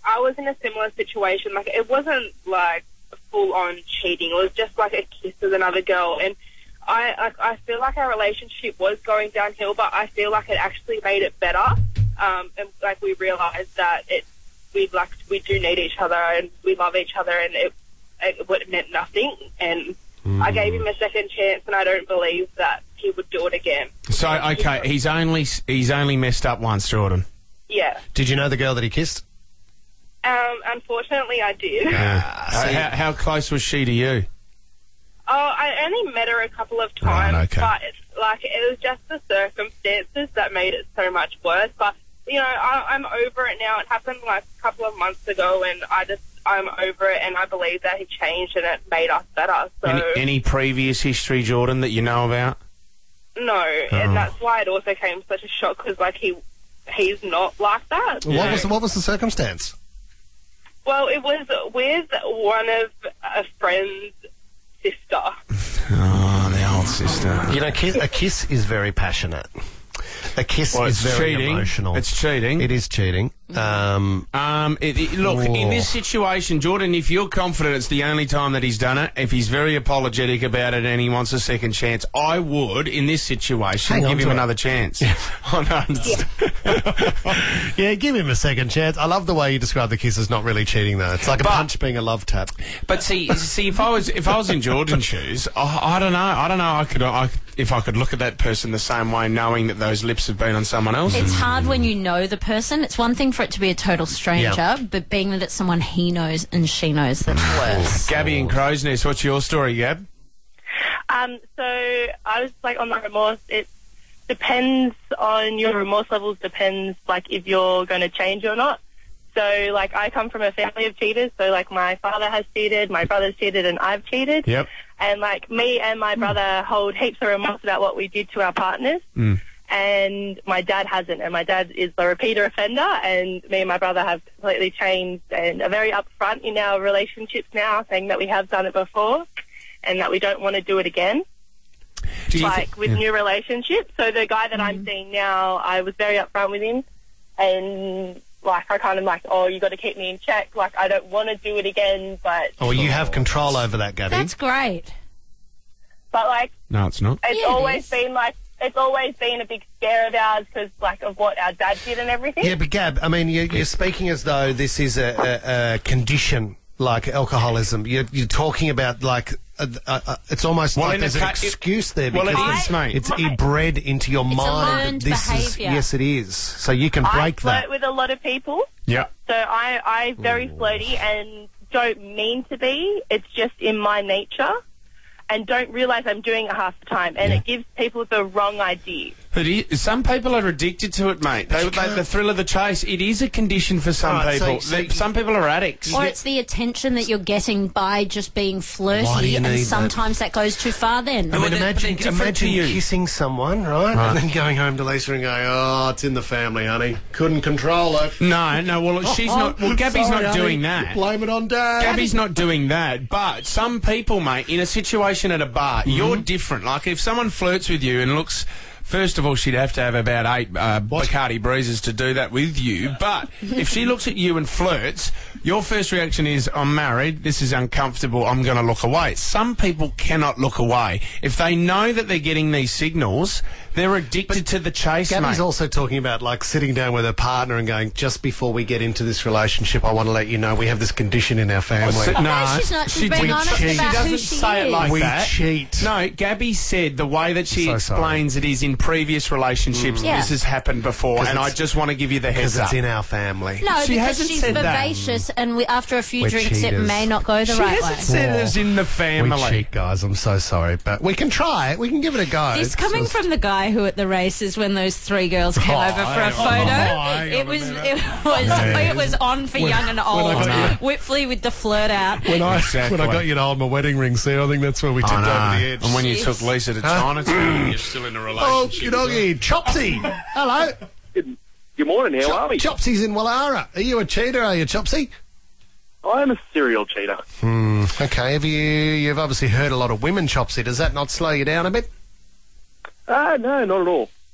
I was in a similar situation. Like, it wasn't like full-on cheating. It was just like a kiss with another girl, and I like I feel like our relationship was going downhill, but I feel like it actually made it better. Um, and like we realised that it we like we do need each other and we love each other, and it it, it meant nothing. And mm. I gave him a second chance, and I don't believe that he would do it again. So okay, he's only he's only messed up once, Jordan. Yeah. Did you know the girl that he kissed? Um, unfortunately, I did. Uh, how, how close was she to you? Oh, I only met her a couple of times, Right, okay. but it's like it was just the circumstances that made it so much worse. But you know, I, I'm over it now. It happened like a couple of months ago, and I just I'm over it, and I believe that he changed, and it made us better. So Any, any previous history, Jordan, that you know about? no, Oh. and that's why it also came such a shock because like he he's not like that. What was what was the circumstance? Well, it was with one of a friend's sister. Oh, the old sister. You know, kiss, a kiss is very passionate. A kiss Well, is it's very cheating. emotional. It's cheating. It is cheating. Um, Um, it, it- look, in this situation, Jordan, if you're confident it's the only time that he's done it, if he's very apologetic about it and he wants a second chance, I would, in this situation, Hang on give him to it. another chance. Oh, no. yeah, give him a second chance. I love the way you describe the kiss as not really cheating, though. It's like a But- punch being a love tap. But see, see, if I was if I was in Jordan's shoes, I, I don't know, I don't know, I could, I, if I could look at that person the same way, knowing that those lips have been on someone else. It's hard when you know the person. It's one thing for it to be a total stranger, Yeah. but being that it's someone he knows and she knows, that's worse. Gabby in Crow's Nest, what's your story, Gab? Um, so I was like on the remorse. It depends on your remorse levels. Depends like if you're going to change or not. So like I come from a family of cheaters. So like my father has cheated, my brother's cheated, and I've cheated. Yep. And like me and my brother hold heaps of remorse about what we did to our partners. Mm. And my dad hasn't, and my dad is the repeater offender, and me and my brother have completely changed and are very upfront in our relationships now, saying that we have done it before and that we don't want to do it again, Do you like thi- with yeah. new relationships. So the guy that I'm seeing now, I was very upfront with him, and like I kind of like, oh, you got to keep me in check. Like I don't want to do it again, but Oh, you have control over that, Gabby. That's great. but like No, it's not. it's Yeah, it always is. been like. It's always been a big scare of ours because, like, of what our dad did and everything. Yeah, but Gab, I mean, you're, you're speaking as though this is a, a, a condition like alcoholism. You're, you're talking about like uh, uh, uh, it's almost Well, like in there's a an ca- it- excuse there well, because it it's, is, mate. it's My- bred into your It's a mind. learned that this is behaviour. yes, it is. So you can I break flirt that. with a lot of people, Yeah. so I, I very flirty and don't mean to be. It's just in my nature, and don't realise I'm doing it half the time, and it gives people the wrong idea. But it, some people are addicted to it, mate. They, they, the thrill of the chase. It is a condition for some Right, so- people. so They- you- some people are addicts. Or it's the attention that you're getting by just being Why do flirty, you and need that? sometimes that? goes too far then. I mean, they're- imagine, they're different imagine to you. kissing someone, right? Right. And then going home to Lisa and going, "Oh, it's in the family, honey. Couldn't control it." No, no. Well, she's not. Well, Gabby's Sorry, not honey. doing that. Blame it on Dad. Gabby's not doing that, but some people, mate, in a situation at a bar, Mm-hmm. you're different. Like, if someone flirts with you and looks... First of all, she'd have to have about eight uh, Bacardi Breezes to do that with you. But if she looks at you and flirts, your first reaction is, I'm married, this is uncomfortable, I'm going to look away. Some people cannot look away. If they know that they're getting these signals, they're addicted to the chase, Gabby's mate. also talking about like sitting down with her partner and going, just before we get into this relationship, I want to let you know we have this condition in our family. So- no, No, she's not. She's she- being we honest cheat. about She doesn't who she say it is. like we that. cheat. No, Gabby said the way that she So sorry. explains it is in previous relationships. Yeah. This has happened before, 'Cause and I it's- just want to give you the Because heads it's up. in our family. No, She because hasn't she's said that. vivacious, and we, after a few We're drinks, it cheaters. may not go the she right hasn't way. said it as in the We family. cheat, guys. I'm so sorry, but we can try it. We can give it a go. This It's coming just- from the guy who at the races when those three girls came Oh, over for a hang photo, on. Oh, hang it on a was minute. it was Man. it was on for When- young and when I old. got Whipley with the flirt out. When I Exactly. when I got you to hold my wedding ring, see, I think that's where we tipped I know. over the edge. And when you Jeez. took Lisa to Huh? Chinatown, you're still in a Oh, relationship. doggy, Chopsy. Hello. Good, good morning, how are we? Chopsy's in Wallara. Are you a cheater? Are you, Chopsy? I am a serial cheater. Hmm. Okay. Have you? You've obviously heard a lot of women, Chopsy. Does that not slow you down a bit? Ah, no, not at all.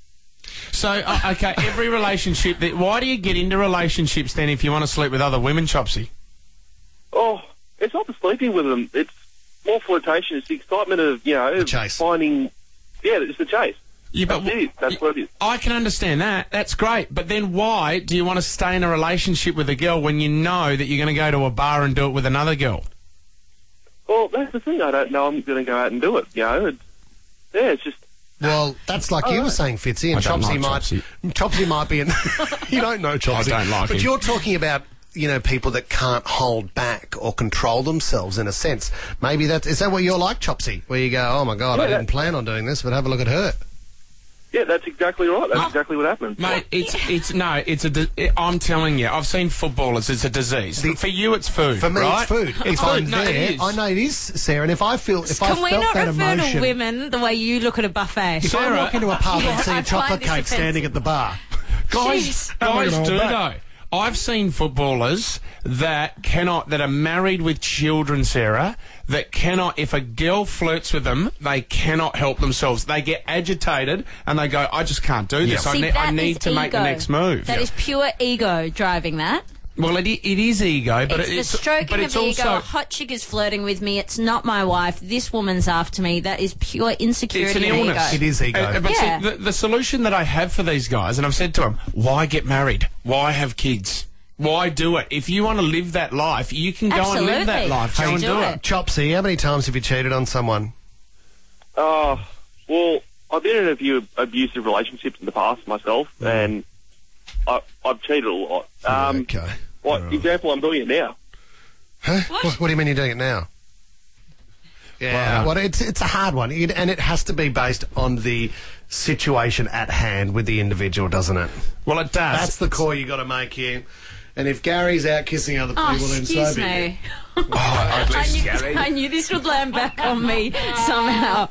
So, uh, okay, every relationship. That, why do you get into relationships then if you want to sleep with other women, Chopsy? Oh, it's not the sleeping with them. It's more flirtation. It's the excitement of, you know, finding... Yeah, it's the chase. Yeah, but That's it. That's what it is. I can understand that. That's great. But then why do you want to stay in a relationship with a girl when you know that you're going to go to a bar and do it with another girl? Well, that's the thing. I don't know I'm going to go out and do it, you know. It's, yeah, it's just... Well, that's like you were saying, Fitzy, and I don't Chopsy like might... Chopsy. Chopsy might be in... You don't know Chopsy. I don't like But him. you're talking about, you know, people that can't hold back or control themselves in a sense. Maybe that... Is that what you're like, Chopsy? Where you go, oh, my God, Yeah, I didn't that- plan on doing this, but have a look at her. Yeah, that's exactly right. That's exactly what happens. Mate, it's it's no, it's a. Di- it, I'm telling you, I've seen footballers. It's a disease. For you, it's food. For me, right? it's food. It's if I'm food. No, it there, is. I know it is, Sarah, and if I feel... If I Can we felt not that refer emotion, to women the way you look at a buffet? If I walk into a pub and see I a chocolate find this cake standing at the bar... Guys, Jeez. guys Having it do all though. back. I've seen footballers that cannot, that are married with children, Sarah, that cannot, if a girl flirts with them, they cannot help themselves. They get agitated and they go, I just can't do this. I, See, ne- that I need is to make the ego. next move. That is pure ego driving that. Well, it, i- it is ego, but it's, it's the stroking but it's of ego. also A hot chick is flirting with me. It's not my wife. This woman's after me. That is pure insecurity it's an and illness. ego. It is ego. Uh, uh, but Yeah. see, the, the solution that I have for these guys, and I've said to them, why get married? Why have kids? Why do it? If you want to live that life, you can go and live that Absolutely. life. Go Hey, and do do it. it. Chopsy, how many times have you cheated on someone? Oh, well, I've been in a few abusive relationships in the past myself, and I, I've cheated a lot. Um, okay. Like, example, I'm doing it now. Huh? What? What do you mean you're doing it now? Yeah, well, it's it's a hard one, It- and it has to be based on the situation at hand with the individual, doesn't it? Well, it does. That's the call you got to make here. And if Gary's out kissing other people, Oh, then so excuse be it. me. Oh, I bless knew, Gary. I knew this would land back on me somehow.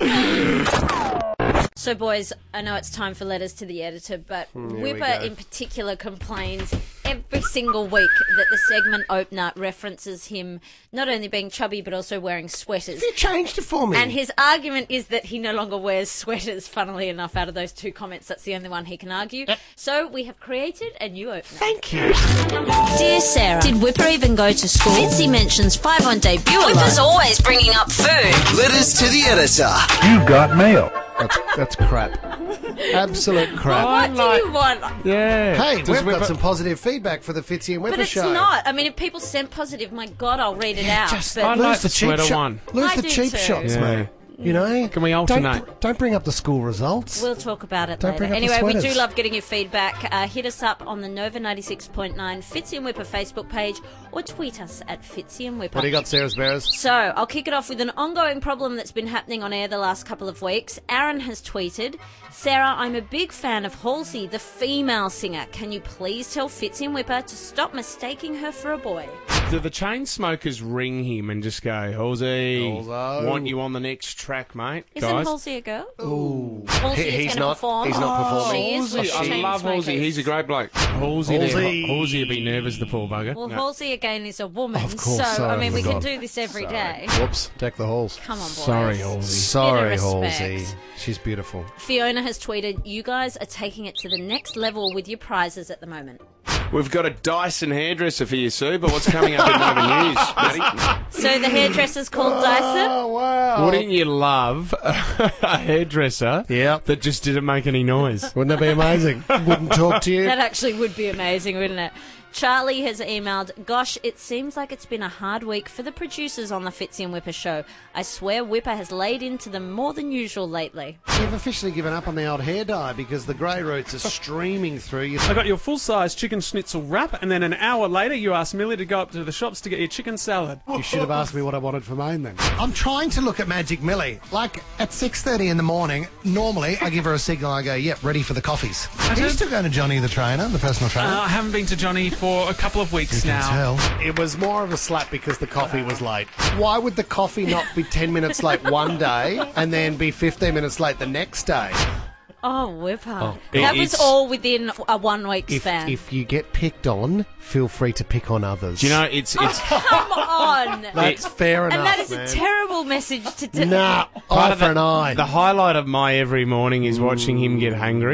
So, boys, I know it's time for letters to the editor, but we Whipper go. in particular complains every single week that the segment opener references him not only being chubby but also wearing sweaters. You changed it for me. And his argument is that he no longer wears sweaters, funnily enough, out of those two comments. That's the only one he can argue. So we have created a new opener. Thank you. Dear Sarah, did Whipper even go to school? Fitzy mentions five on debut. Whipper's always bringing up food. Letters to the editor. You've got mail. That's, that's crap. Absolute crap. What do you want? Yeah. Hey, Does we've Whipper- got some positive feedback for the Fitzy and Whipper But it's show. not. I mean, if people sent positive, my God, I'll read it out. Just but I lose like the the cheap sweater shot- one. Lose I the do cheap too. shots, Yeah. mate. You know? Can we Don't, alternate? br- don't bring up the school results. We'll talk about it Don't later. bring up the Anyway, we do sweaters. love getting your feedback. Uh, hit us up on the Nova ninety-six point nine Fitzy and Whipper Facebook page or tweet us at Fitzy and Whipper. What do you got, Sarah's Bearers? So, I'll kick it off with an ongoing problem that's been happening on air the last couple of weeks. Aaron has tweeted, Sarah, I'm a big fan of Halsey, the female singer. Can you please tell Fitzy and Whipper to stop mistaking her for a boy? Do the chain smokers ring him and just go, Halsey, Halsey. want you on the next track, mate? Isn't guys? Halsey a girl? Ooh. Halsey He- is he's going to not- perform. he's not performing. She is with Halsey, the I love Chainsmokers. Halsey. He's a great bloke. Halsey, there- Halsey. Halsey would be nervous, the poor bugger. Well, No. Halsey again is a woman, Of course, so sorry, I mean we forgot. can do this every day. Whoops, deck the halls. Come on, boys. Sorry, Halsey. Sorry, Bit of Halsey. respect. She's beautiful. Fiona has tweeted, you guys are taking it to the next level with your prizes at the moment. We've got a Dyson hairdresser for you, Sue, but what's coming up in Nova News, Matty? So the hairdresser's called Dyson? Oh, wow. Wouldn't you love a hairdresser Yep. that just didn't make any noise? Wouldn't that be amazing? Wouldn't talk to you. That actually would be amazing, wouldn't it? Charlie has emailed, gosh, it seems like it's been a hard week for the producers on the Fitzy and Whipper show. I swear Whipper has laid into them more than usual lately. You've officially given up on the old hair dye because the grey roots are streaming through you. I got your full-size chicken schnitzel wrap, and then an hour later you asked Millie to go up to the shops to get your chicken salad. You should have asked me what I wanted for mine then. I'm trying to look at Magic Millie. Like, at six thirty in the morning, normally I give her a signal, I go, yep, ready for the coffees. Are you still going to Johnny the trainer, the personal trainer? Uh, I haven't been to Johnny for a couple of weeks You now. can tell. It was more of a slap because the coffee was late. Why would the coffee not be ten minutes late one day and then be fifteen minutes late the next day? Oh, Whipper. Oh, that it- was it's- all within a one-week If, span. if you get picked on, feel free to pick on others. Do you know, it's... it's Come on! That's fair enough, And that is man. a terrible message to... to Nah, Part eye of for the, an eye. The highlight of my every morning is watching him get hungry.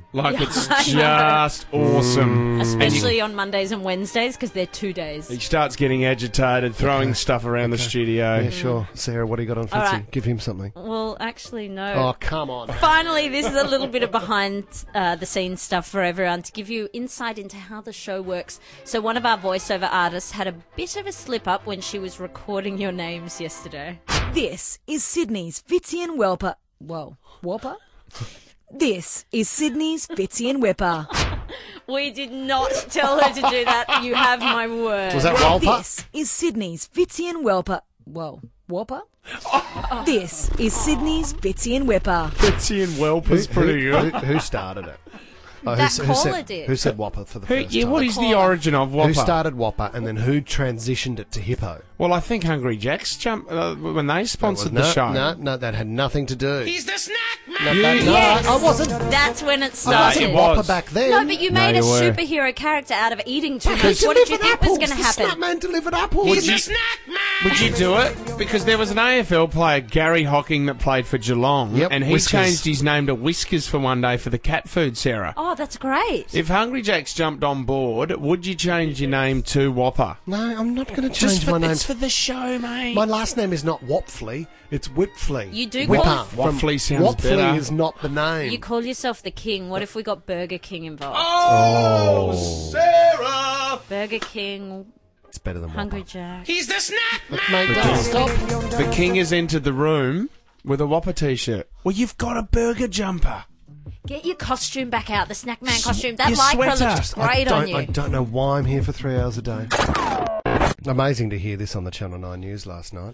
Like, it's I know. just awesome. Especially on Mondays and Wednesdays, because they're two days. He starts getting agitated, throwing stuff around the studio. Yeah, sure. Sarah, what do you got on Fitzy? All right. Give him something. Well, actually, no. Oh, come on. Finally, this is a little bit of behind uh, the scenes stuff for everyone to give you insight into how the show works. So one of our voiceover artists had a bit of a slip up when she was recording your names yesterday. This is Sydney's Fitzy and Welper. Whoa, Whopper? This is Sydney's Fitzy and Whipper. We did not tell her to do that. You have my word. Was that Walper? This is Sydney's Fitzy and Welper. Whoa, Whopper? This is Sydney's Fitzy and Whipper. Fitzy and Welper's Who- pretty who- good. Who, who started it? Oh, That who, who caller said, did. Who said Whopper for the Who, first yeah, time? what is the caller. origin of Whopper? Who started Whopper and then who transitioned it to Hippo? Well, I think Hungry Jack's jump uh, when they sponsored no, the show. No, no, that had nothing to do. He's the snack man. No, that- no, Yes. I wasn't. That's when it I started. wasn't it Whopper was. back then. No, but you made No, a you were. superhero character out of eating too He much. What did you delivered think apples. was going to The happen? Snapman delivered apples. Would He's you- the snack man. Would you do it? Because there was an A F L player, Gary Hocking, that played for Geelong, Yep, and he Whiskers. changed his name to Whiskers for one day for the cat food, Sarah. Oh, that's great. If Hungry Jack's jumped on board, would you change your name to Whopper? No, I'm not going to Just change for, my name. it's for the show, mate. My last name is not Wopfley, it's Whipfley. You do Whipper. call- From- Waffly sounds Wopfley better. is not the name. You call yourself the king. What if we got Burger King involved? Oh, Sarah. Burger King, It's better than Hungry Whopper. Jack. He's the snack man. Mate, don't stop. the king has entered the room with a Whopper t-shirt. Well, you've got a burger jumper. Get your costume back out, the snack man costume. That your lycra sweater. looks I great don't, on you. I don't know why I'm here for three hours a day. Amazing to hear this on the Channel nine News last night.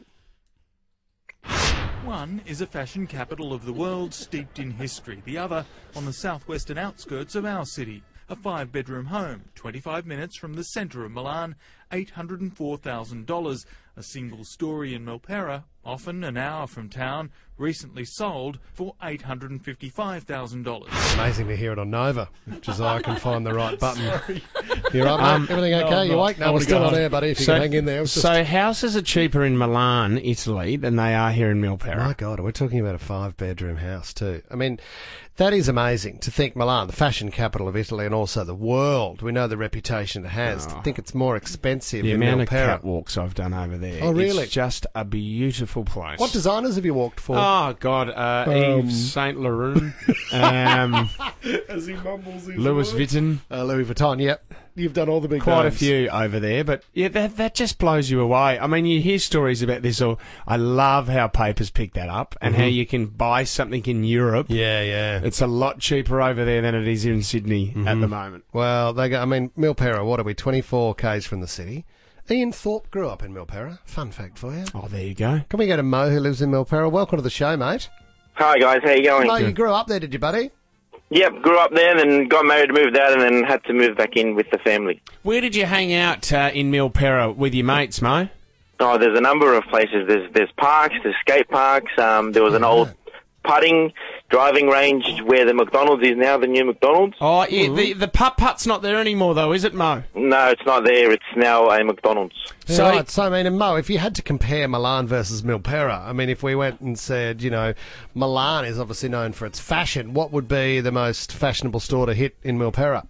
One is a fashion capital of the world steeped in history. The other on the southwestern outskirts of our city. A five-bedroom home, twenty-five minutes from the centre of Milan, eight hundred four thousand dollars. A single story in Milpera, often an hour from town, recently sold for eight hundred fifty-five thousand dollars. Amazing to hear it on Nova, which is how I can find the right button. You're up, Um, mate? Everything okay? no, you I'm awake? not. No, I we're wanna still go on home. air, buddy, if you So, can hang in there. It was just- so houses are cheaper in Milan, Italy, than they are here in Milpera. My God, we're talking about a five-bedroom house too. I mean, that is amazing to think Milan, the fashion capital of Italy and also the world. We know the reputation it has. To think it's more expensive The in amount of Milpera. catwalks I've done over there. Oh, really? It's just a beautiful place. What designers have you walked for? Oh, God. Uh, Um, Yves Saint Laurent. um, As he mumbles his Louis words. Vuitton. Uh, Louis Vuitton, yep. You've done all the big Quite a names. few over there, but yeah, that that just blows you away. I mean, you hear stories about this, or I love how papers pick that up, and how Mhm. you can buy something in Europe. Yeah, yeah. It's a lot cheaper over there than it is in Sydney at the moment. Well, they go, I mean, Milpera, what are we, twenty-four kays from the city? Ian Thorpe grew up in Milpera. Fun fact for you. Oh, there you go. Can we go to Mo, who lives in Milpera? Welcome to the show, mate. Hi guys, how you going? Mo, you grew up there, did you, buddy? Yep, grew up there, then got married, moved out, and then had to move back in with the family. Where did you hang out uh, in Milpera with your mates, Mo? Oh, there's a number of places. There's there's parks, there's skate parks. Um, there was an old putting driving range where the McDonald's is now, the new McDonald's. Oh, yeah, the the putt putt's not there anymore, though, is it, Mo? No, it's not there. It's now a McDonald's. Yeah, So- right. So, I mean, and Mo, if you had to compare Milan versus Milpera, I mean, if we went and said, you know, Milan is obviously known for its fashion, what would be the most fashionable store to hit in Milpera?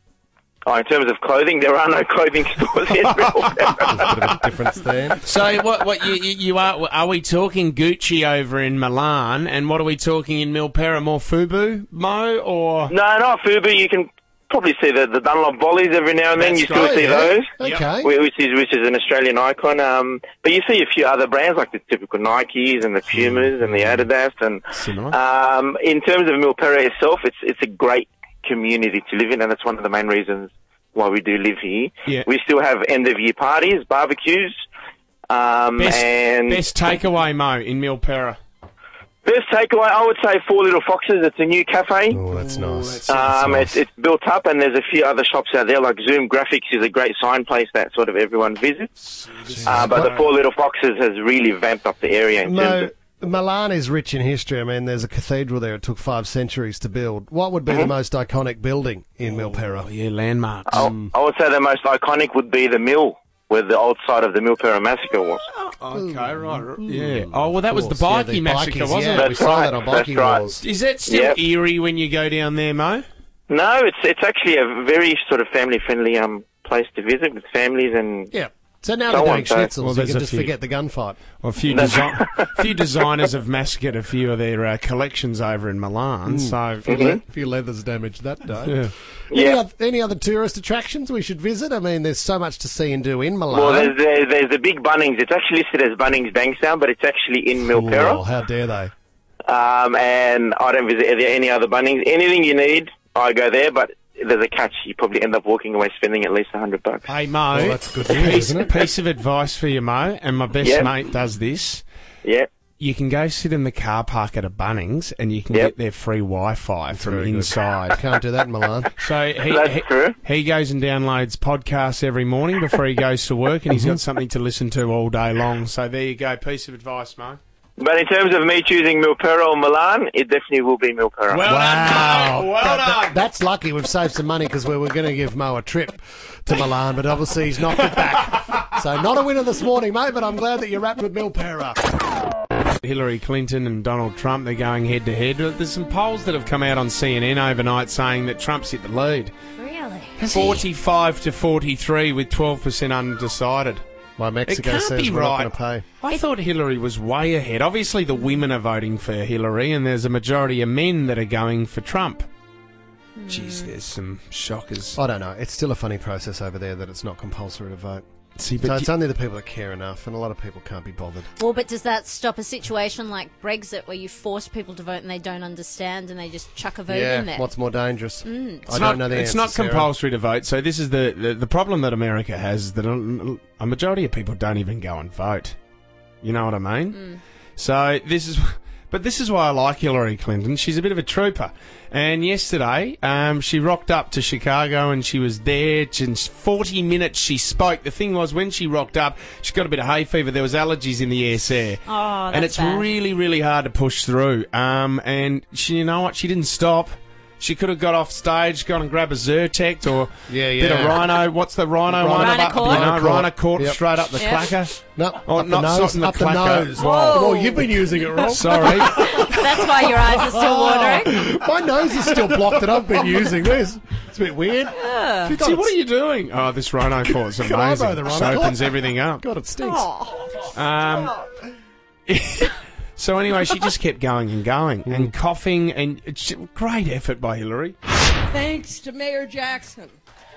Oh, in terms of clothing, there are no clothing stores in Milpera. There's a bit of a difference there. So, what what you, you you are? Are we talking Gucci over in Milan, and what are we talking in Milpera? More FUBU, Mo, or No, not FUBU. You can probably see the, the Dunlop volleys every now and then. That's you still right, see yeah. those. Okay. Wh- Which is which is an Australian icon. Um, but you see a few other brands like the typical Nikes and the Pumas and the Adidas. And Similar. um, in terms of Milpera itself, it's it's a great community to live in, and that's one of the main reasons why we do live here. Yeah. We still have end of year parties, barbecues, um, best and best takeaway, Mo, in Milpera? best takeaway, I would say Four Little Foxes. It's a new cafe. Oh, that's nice. Um, That's it's, it's built up, and there's a few other shops out there, like Zoom Graphics is a great sign place that sort of everyone visits. Uh, but the Four Little Foxes has really vamped up the area in terms Mo, of... Milan is rich in history. I mean, there's a cathedral there. It took five centuries to build. What would be the most iconic building in Milpera? Oh, yeah, landmarks. I, I would say the most iconic would be the mill, where the old site of the Milpera massacre was. Okay, right. Yeah. Oh, well, that was the course, yeah, Bikie the massacre, Bikies, wasn't yeah. it? We That's saw right, that on that's Bikie right. Wars. Is that still Yep. eerie when you go down there, Mo? No, it's it's actually a very sort of family-friendly um place to visit with families and Yeah. So now so they're on, doing so- schnitzels, Well, so you there's can a just few. forget the gunfight. Well, a few, desi- few designers have massacred a few of their uh, collections over in Milan. Mm. So A few, le- few leathers damaged that day. Yeah. Any, Yeah. oth- any other tourist attractions we should visit? I mean, there's so much to see and do in Milan. Well, there's, there's, there's the big Bunnings. It's actually listed as Bunnings Bankstown, but it's actually in Oh, Milpera. how dare they? Um, and I don't visit any other Bunnings. Anything you need, I go there, but there's a catch. You probably end up walking away spending at least a hundred bucks. Hey, Mo, Well, that's good a news, piece, isn't it? piece of advice for you, Mo, and my best Yep. mate does this. Yeah. You can go sit in the car park at a Bunnings and you can Yep. get their free Wi-Fi from very good. inside. Can't do that in Milan. So he, That's he, true. he goes and downloads podcasts every morning before he goes to work, and he's got something to listen to all day long. So there you go, piece of advice, Mo. But in terms of me choosing Milpera or Milan, it definitely will be Milpera. Well Wow. done, Mo. Well That- that- done. that's lucky. We've saved some money because we were going to give Mo a trip to Milan, but obviously he's knocked it back. So not a winner this morning, mate, but I'm glad that you wrapped with Milpera. Hillary Clinton and Donald Trump, they're going head to head. There's some polls that have come out on C N N overnight saying that Trump's hit the lead. Really? forty-five to forty-three with twelve percent undecided. My Mexico It can't says be we're not right. going to pay. I thought Hillary was way ahead. Obviously, the women are voting for Hillary, and there's a majority of men that are going for Trump. Jeez, there's some shockers. I don't know. It's still a funny process over there that it's not compulsory to vote. See, So but it's you- only the people that care enough, and a lot of people can't be bothered. Well, but does that stop a situation like Brexit where you force people to vote and they don't understand and they just chuck a vote yeah, in there? what's more dangerous? Mm. I It's don't not, know the it's answer, not Sarah. compulsory to vote. So this is the, the, the problem that America has is that a, a majority of people don't even go and vote. You know what I mean? Mm. So this is, but this is why I like Hillary Clinton. She's a bit of a trooper. And yesterday, um, she rocked up to Chicago and she was there. In forty minutes she spoke. The thing was, when she rocked up, she got a bit of hay fever. There was allergies in the air there. Oh, and that's it's bad. really, really hard to push through. Um, and she, you know what? She didn't stop. She could have got off stage, gone and grabbed a Zyrtec or Yeah, bit of yeah. Rhino. What's the Rhino one? Rhino Up- Court. You know, Rhino Court. Rhino Court, Yep. straight up the Yep. clacker. No, Oh, up not the so- nose, in the up the clacker. nose. Whoa. Well, you've been using it wrong. Sorry. That's why your eyes are still watering. My nose is still blocked that I've been using this. It's a bit weird. Yeah. God, See, what it's- are you doing? Oh, this Rhino Court's Can I borrow amazing. the Just Rhino opens Court? everything up. God, it stinks. Um, so anyway, she just kept going and going and coughing, and it's great effort by Hillary. Thanks to Mayor Jackson.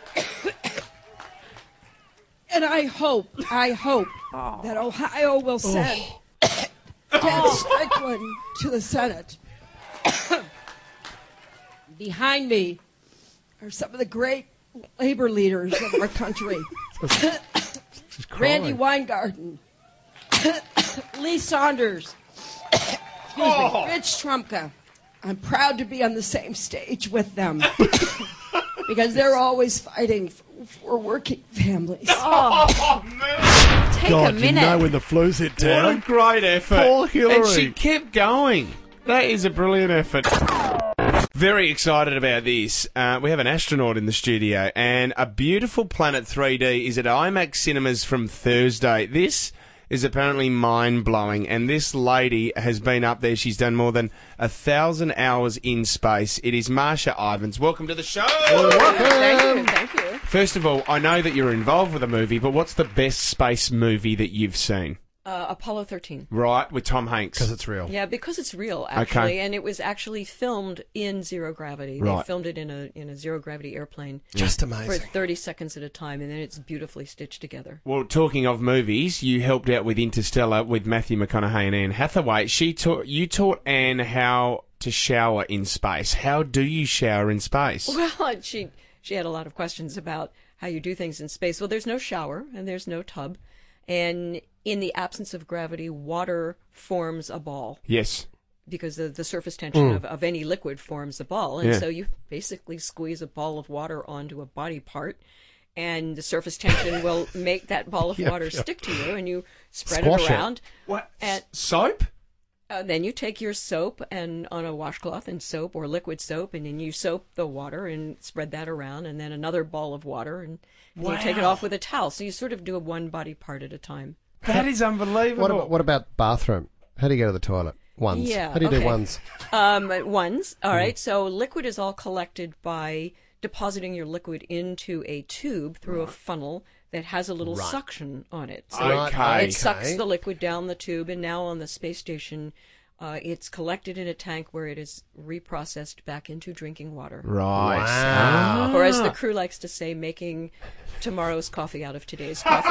And I hope, I hope that Ohio will send Ted Strickland to the Senate. Behind me are some of the great labor leaders of our country. Randy Weingarten, Lee Saunders, excuse me, Rich Trumka. I'm proud to be on the same stage with them because they're always fighting for, for working families. Oh, take God, a you minute. know when the flu's hit What a town. great effort. Poor Hillary. And she kept going. That is a brilliant effort. Very excited about this. Uh, we have an astronaut in the studio, and a beautiful Planet three D is at IMAX Cinemas from Thursday. This is apparently mind-blowing, and this lady has been up there. She's done more than a thousand hours in space. It is Marsha Ivans. Welcome to the show. Welcome. Thank you. First of all, I know that you're involved with a movie, but what's the best space movie that you've seen? Uh, Apollo thirteen. Right, with Tom Hanks. Because it's real. Yeah, because it's real, actually, Okay. and it was actually filmed in zero gravity. Right. They filmed it in a in a zero gravity airplane. Just For amazing. thirty seconds at a time, and then it's beautifully stitched together. Well, talking of movies, you helped out with Interstellar with Matthew McConaughey and Anne Hathaway. She taught you taught Anne how to shower in space. How do you shower in space? Well, she she had a lot of questions about how you do things in space. Well, there's no shower and there's no tub, and in the absence of gravity, water forms a ball. Yes. Because the, the surface tension Mm. of, of any liquid forms a ball. And Yeah. so you basically squeeze a ball of water onto a body part, and the surface tension will make that ball of Yeah, water yeah. stick to you, and you spread Squash it it. around. What? And, Soap? uh, then you take your soap and on a washcloth and soap or liquid soap, and then you soap the water and spread that around, and then another ball of water, and, and you take it Wow. off with a towel. So you sort of do a one body part at a time. That is unbelievable. What about, what about bathroom? How do you go to the toilet? Ones. Yeah. How do you okay. do ones? Um, ones. All Mm. right. So liquid is all collected by depositing your liquid into a tube through a funnel that has a little Right. suction on it. So Okay. it sucks Okay. the liquid down the tube, and now on the space station, uh, it's collected in a tank where it is reprocessed back into drinking water. Right. Wow. Or as the crew likes to say, making tomorrow's coffee out of today's coffee.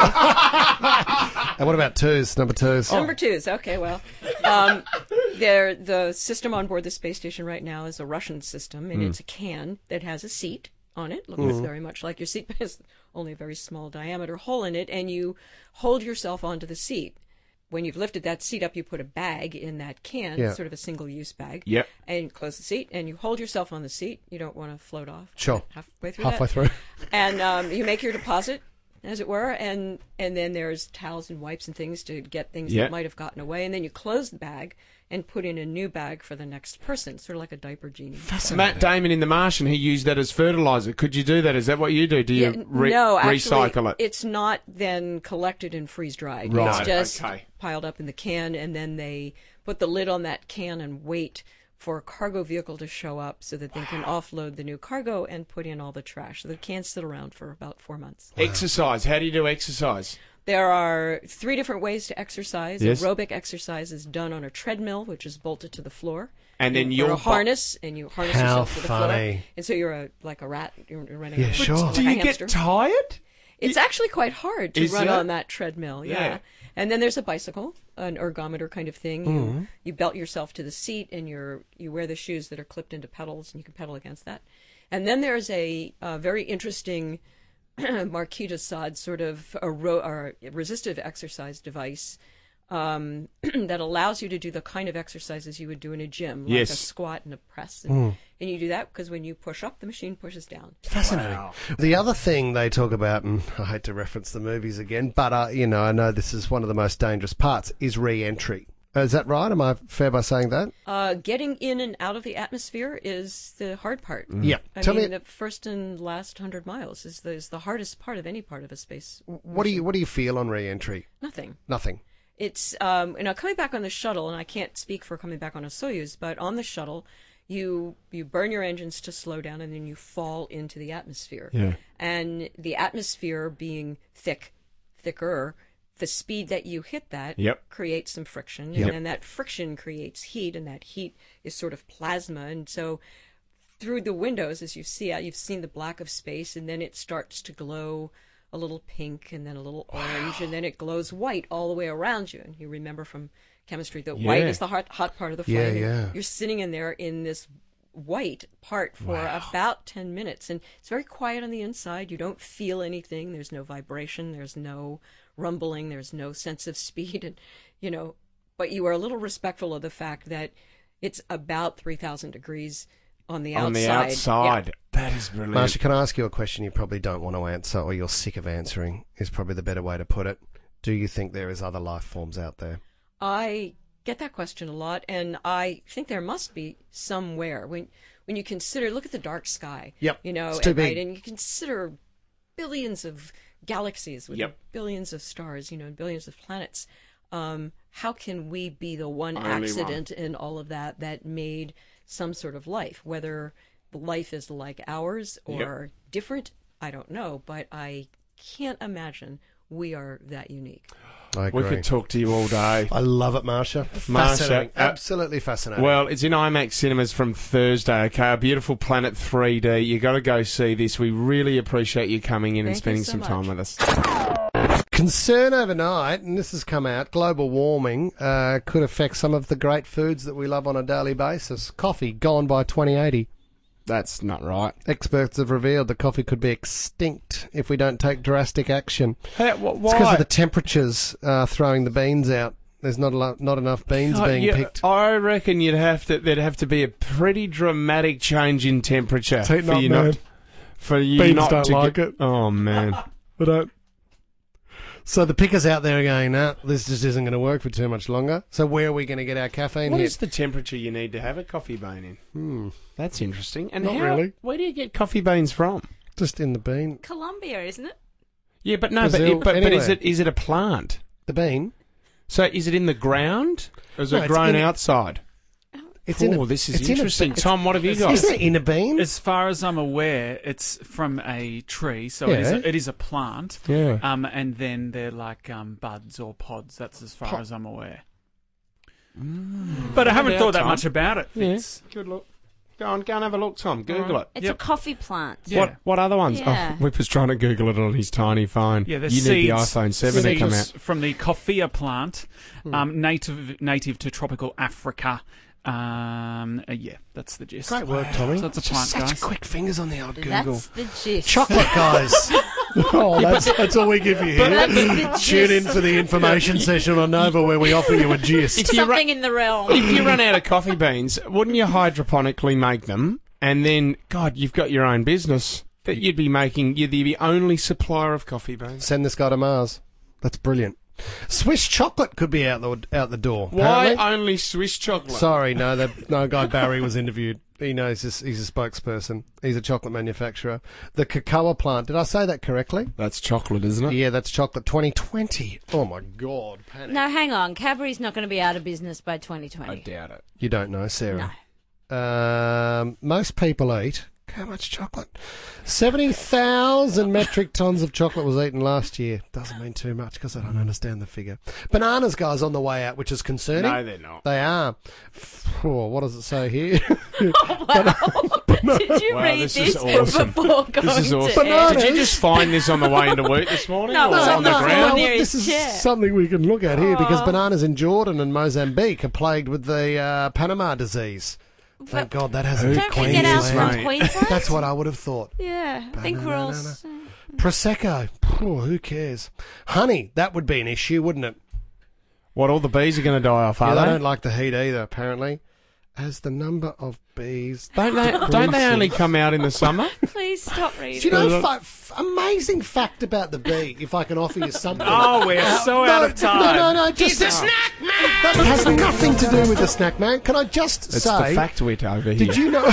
And what about twos? Number twos. Number twos. Okay, well, um, there the system on board the space station right now is a Russian system, and Mm. it's a can that has a seat on it. Looks Mm. very much like your seat, but has only a very small diameter hole in it, and you hold yourself onto the seat. When you've lifted that seat up, you put a bag in that can, Yeah. sort of a single-use bag. Yep. And you close the seat, and you hold yourself on the seat. You don't want to float off. Sure. Halfway through. Halfway that. through. And um, you make your deposit, as it were, and and then there's towels and wipes and things to get things Yeah. that might have gotten away, and then you close the bag and put in a new bag for the next person, sort of like a diaper genie. Matt Damon in The Martian, he used that as fertilizer. Could you do that? Is that what you do? Do you Yeah, re- no, actually, recycle it? It's not then collected and freeze dried. Right, It's just okay. piled up in the can, and then they put the lid on that can and wait for a cargo vehicle to show up so that they can offload the new cargo and put in all the trash. So the cans sit around for about four months. Exercise. How do you do exercise? There are three different ways to exercise. Yes. Aerobic exercise is done on a treadmill, which is bolted to the floor. And then you wear you're a harness, and you harness How yourself to the floor. funny. And so you're a, like a rat. You're running. Yeah, around sure. like Do a you hamster. get tired? It's actually quite hard to Is run it? on that treadmill. Yeah. Yeah. And then there's a bicycle, an ergometer kind of thing. You, Mhm. you belt yourself to the seat, and you're you wear the shoes that are clipped into pedals, and you can pedal against that. And then there's a, a very interesting Marquis de Sade sort of a ro- or resistive exercise device um, that allows you to do the kind of exercises you would do in a gym, like Yes. a squat and a press. And, Mm. and you do that because when you push up, the machine pushes down. Fascinating. The other thing they talk about, and I hate to reference the movies again, but uh, you know, I know this is one of the most dangerous parts, is re-entry. Uh, Is that right? Am I fair by saying that? Uh, getting in and out of the atmosphere is the hard part. Yeah. I Tell mean, me- the first and last hundred miles is the, is the hardest part of any part of a space. What do you What do you feel on re-entry? Nothing. Nothing. It's, um, you know, coming back on the shuttle, and I can't speak for coming back on a Soyuz, but on the shuttle, you you burn your engines to slow down, and then you fall into the atmosphere. Yeah. And the atmosphere being thick, thicker, the speed that you hit that Yep. creates some friction, Yep. and then that friction creates heat, and that heat is sort of plasma, and so through the windows, as you see out, you've seen the black of space, and then it starts to glow a little pink, and then a little orange, and then it glows white all the way around you. And you remember from chemistry that white Yeah. is the hot, hot part of the Yeah, flame. and yeah. You're sitting in there in this white part for Wow. about ten minutes, and it's very quiet on the inside. You don't feel anything. There's no vibration. There's no rumbling. There's no sense of speed, and you know, but you are a little respectful of the fact that it's about three thousand degrees on the On outside. the outside. Yeah. That is brilliant. Marsha, can I ask you a question you probably don't want to answer, or you're sick of answering, is probably the better way to put it. Do you think there is other life forms out there? I get that question a lot, and I think there must be somewhere. When when you consider, look at the dark sky. Yep, You know, it's too at night, big. and you consider billions of galaxies with Yep. billions of stars, you know, and billions of planets. Um, how can we be the one Only accident in all of that that made some sort of life? Whether the life is like ours or different, I don't know, but I can't imagine we are that unique. I We agree. could talk to you all day. I love it, Marsha. Marsha, Fascinating. uh, Absolutely fascinating. Well, it's in IMAX cinemas from Thursday, okay? A Beautiful Planet three D. You got to go see this. We really appreciate you coming in and Thank you spending so some time much. with us. Concern overnight, and this has come out, global warming uh, could affect some of the great foods that we love on a daily basis. Coffee gone by twenty eighty. That's not right. Experts have revealed that coffee could be extinct if we don't take drastic action. Hey, wh- It's because why? of the temperatures uh, throwing the beans out. There's not a lot, not enough beans God, being you- picked. I reckon you'd have to. There'd have to be a pretty dramatic change in temperature It's heating for up, you man. not for you Beans not don't to like get, it. Oh man, They don't. So the pickers out there are going, no, this just isn't going to work for too much longer. So where are we going to get our caffeine what hit? is the temperature you need to have a coffee bean in? Hmm. That's interesting. And Not how, really. Where do you get coffee beans from? Just in the bean. Colombia, isn't it? Yeah, but no, but, Brazil, it, but, but is anywhere. it is it a plant? The bean? So is it in the ground? Or is No, it it's grown in a- outside? It's oh, in a- this is it's in a- interesting. it's- Tom, what have you got? Isn't it in a bean? As far as I'm aware, it's from a tree, so it is Yeah. a, it is a plant. Yeah. Um, and then they're like um, buds or pods. That's as far Pod- as I'm aware. But I haven't Find thought out, that Tom. much about it. Yeah. Fitz. Good look. Go on, go and have a look, Tom. Google Alright. it. It's Yep. a coffee plant. Yeah. What what other ones? Yeah. Oh, Whip was trying to Google it on his tiny phone. Yeah, the you seeds, need the iPhone seven to come seeds out. from the coffea plant, um, native native to tropical Africa. Um, uh, yeah, that's the gist. Great work, Tommy. So it's a Just plant, such guys. quick fingers on the old Google. That's the gist. Chocolate, guys. oh, that's, that's all we give you here. That's the Tune in gist. for the information session on Nova where we offer you a gist. If you, Something ru- in the realm. if you run out of coffee beans, wouldn't you hydroponically make them? And then, God, you've got your own business that you'd be making. You'd be the only supplier of coffee beans. Send this guy to Mars. That's brilliant. Swiss chocolate could be out the out the door. Why apparently. only Swiss chocolate? Sorry, no, the no guy Barry was interviewed. He knows this. He's a spokesperson. He's a chocolate manufacturer. The cocoa plant. Did I say that correctly? That's chocolate, isn't it? Yeah, that's chocolate. twenty twenty. Oh my God, panic. No, hang on. Cadbury's not going to be out of business by twenty I twenty. doubt it. You don't know, Sarah. Um, most people eat how much chocolate? seventy thousand metric tons of chocolate was eaten last year. Doesn't mean too much because I don't understand the figure. Bananas, guys, on the way out, which is concerning. No, they're not. They are. Oh, what does it say here? Oh, wow. Did you Wow, read this this, is awesome. before going This is to awesome. air? Did you just find this on the way into work this morning? No, or it was on the on the ground? floor near this his is chair. something we can look at here because Oh. bananas in Jordan and Mozambique are plagued with the uh, Panama disease. Thank God that hasn't Don't hit we get ours Queensland. from Queensland? That's what I would have thought. Yeah, I think we're all... Banana. s- Prosecco. Oh, who cares? Honey, that would be an issue, wouldn't it? What, all the bees are going to die off, Yeah, are they they? don't like the heat either, apparently. As the number of bees... Don't they, don't they only come out in the summer? Please stop reading. Do you know, fa- f- amazing fact about the bee, if I can offer you something. Oh, we're so no, out of time. No, no, no, just... He's a snack man! That has nothing to do with the snack man. Can I just It's say... the factoid over here. Did you know...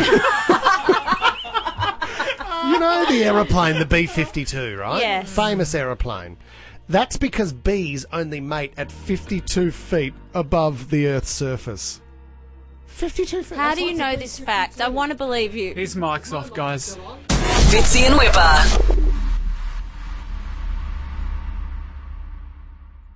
You know the aeroplane, the B fifty-two, right? Yes. Famous aeroplane. That's because bees only mate at fifty-two feet above the Earth's surface. fifty-two feet. How do you know this fact? I want to believe you. His mic's off, guys. Fitzy and Whipper.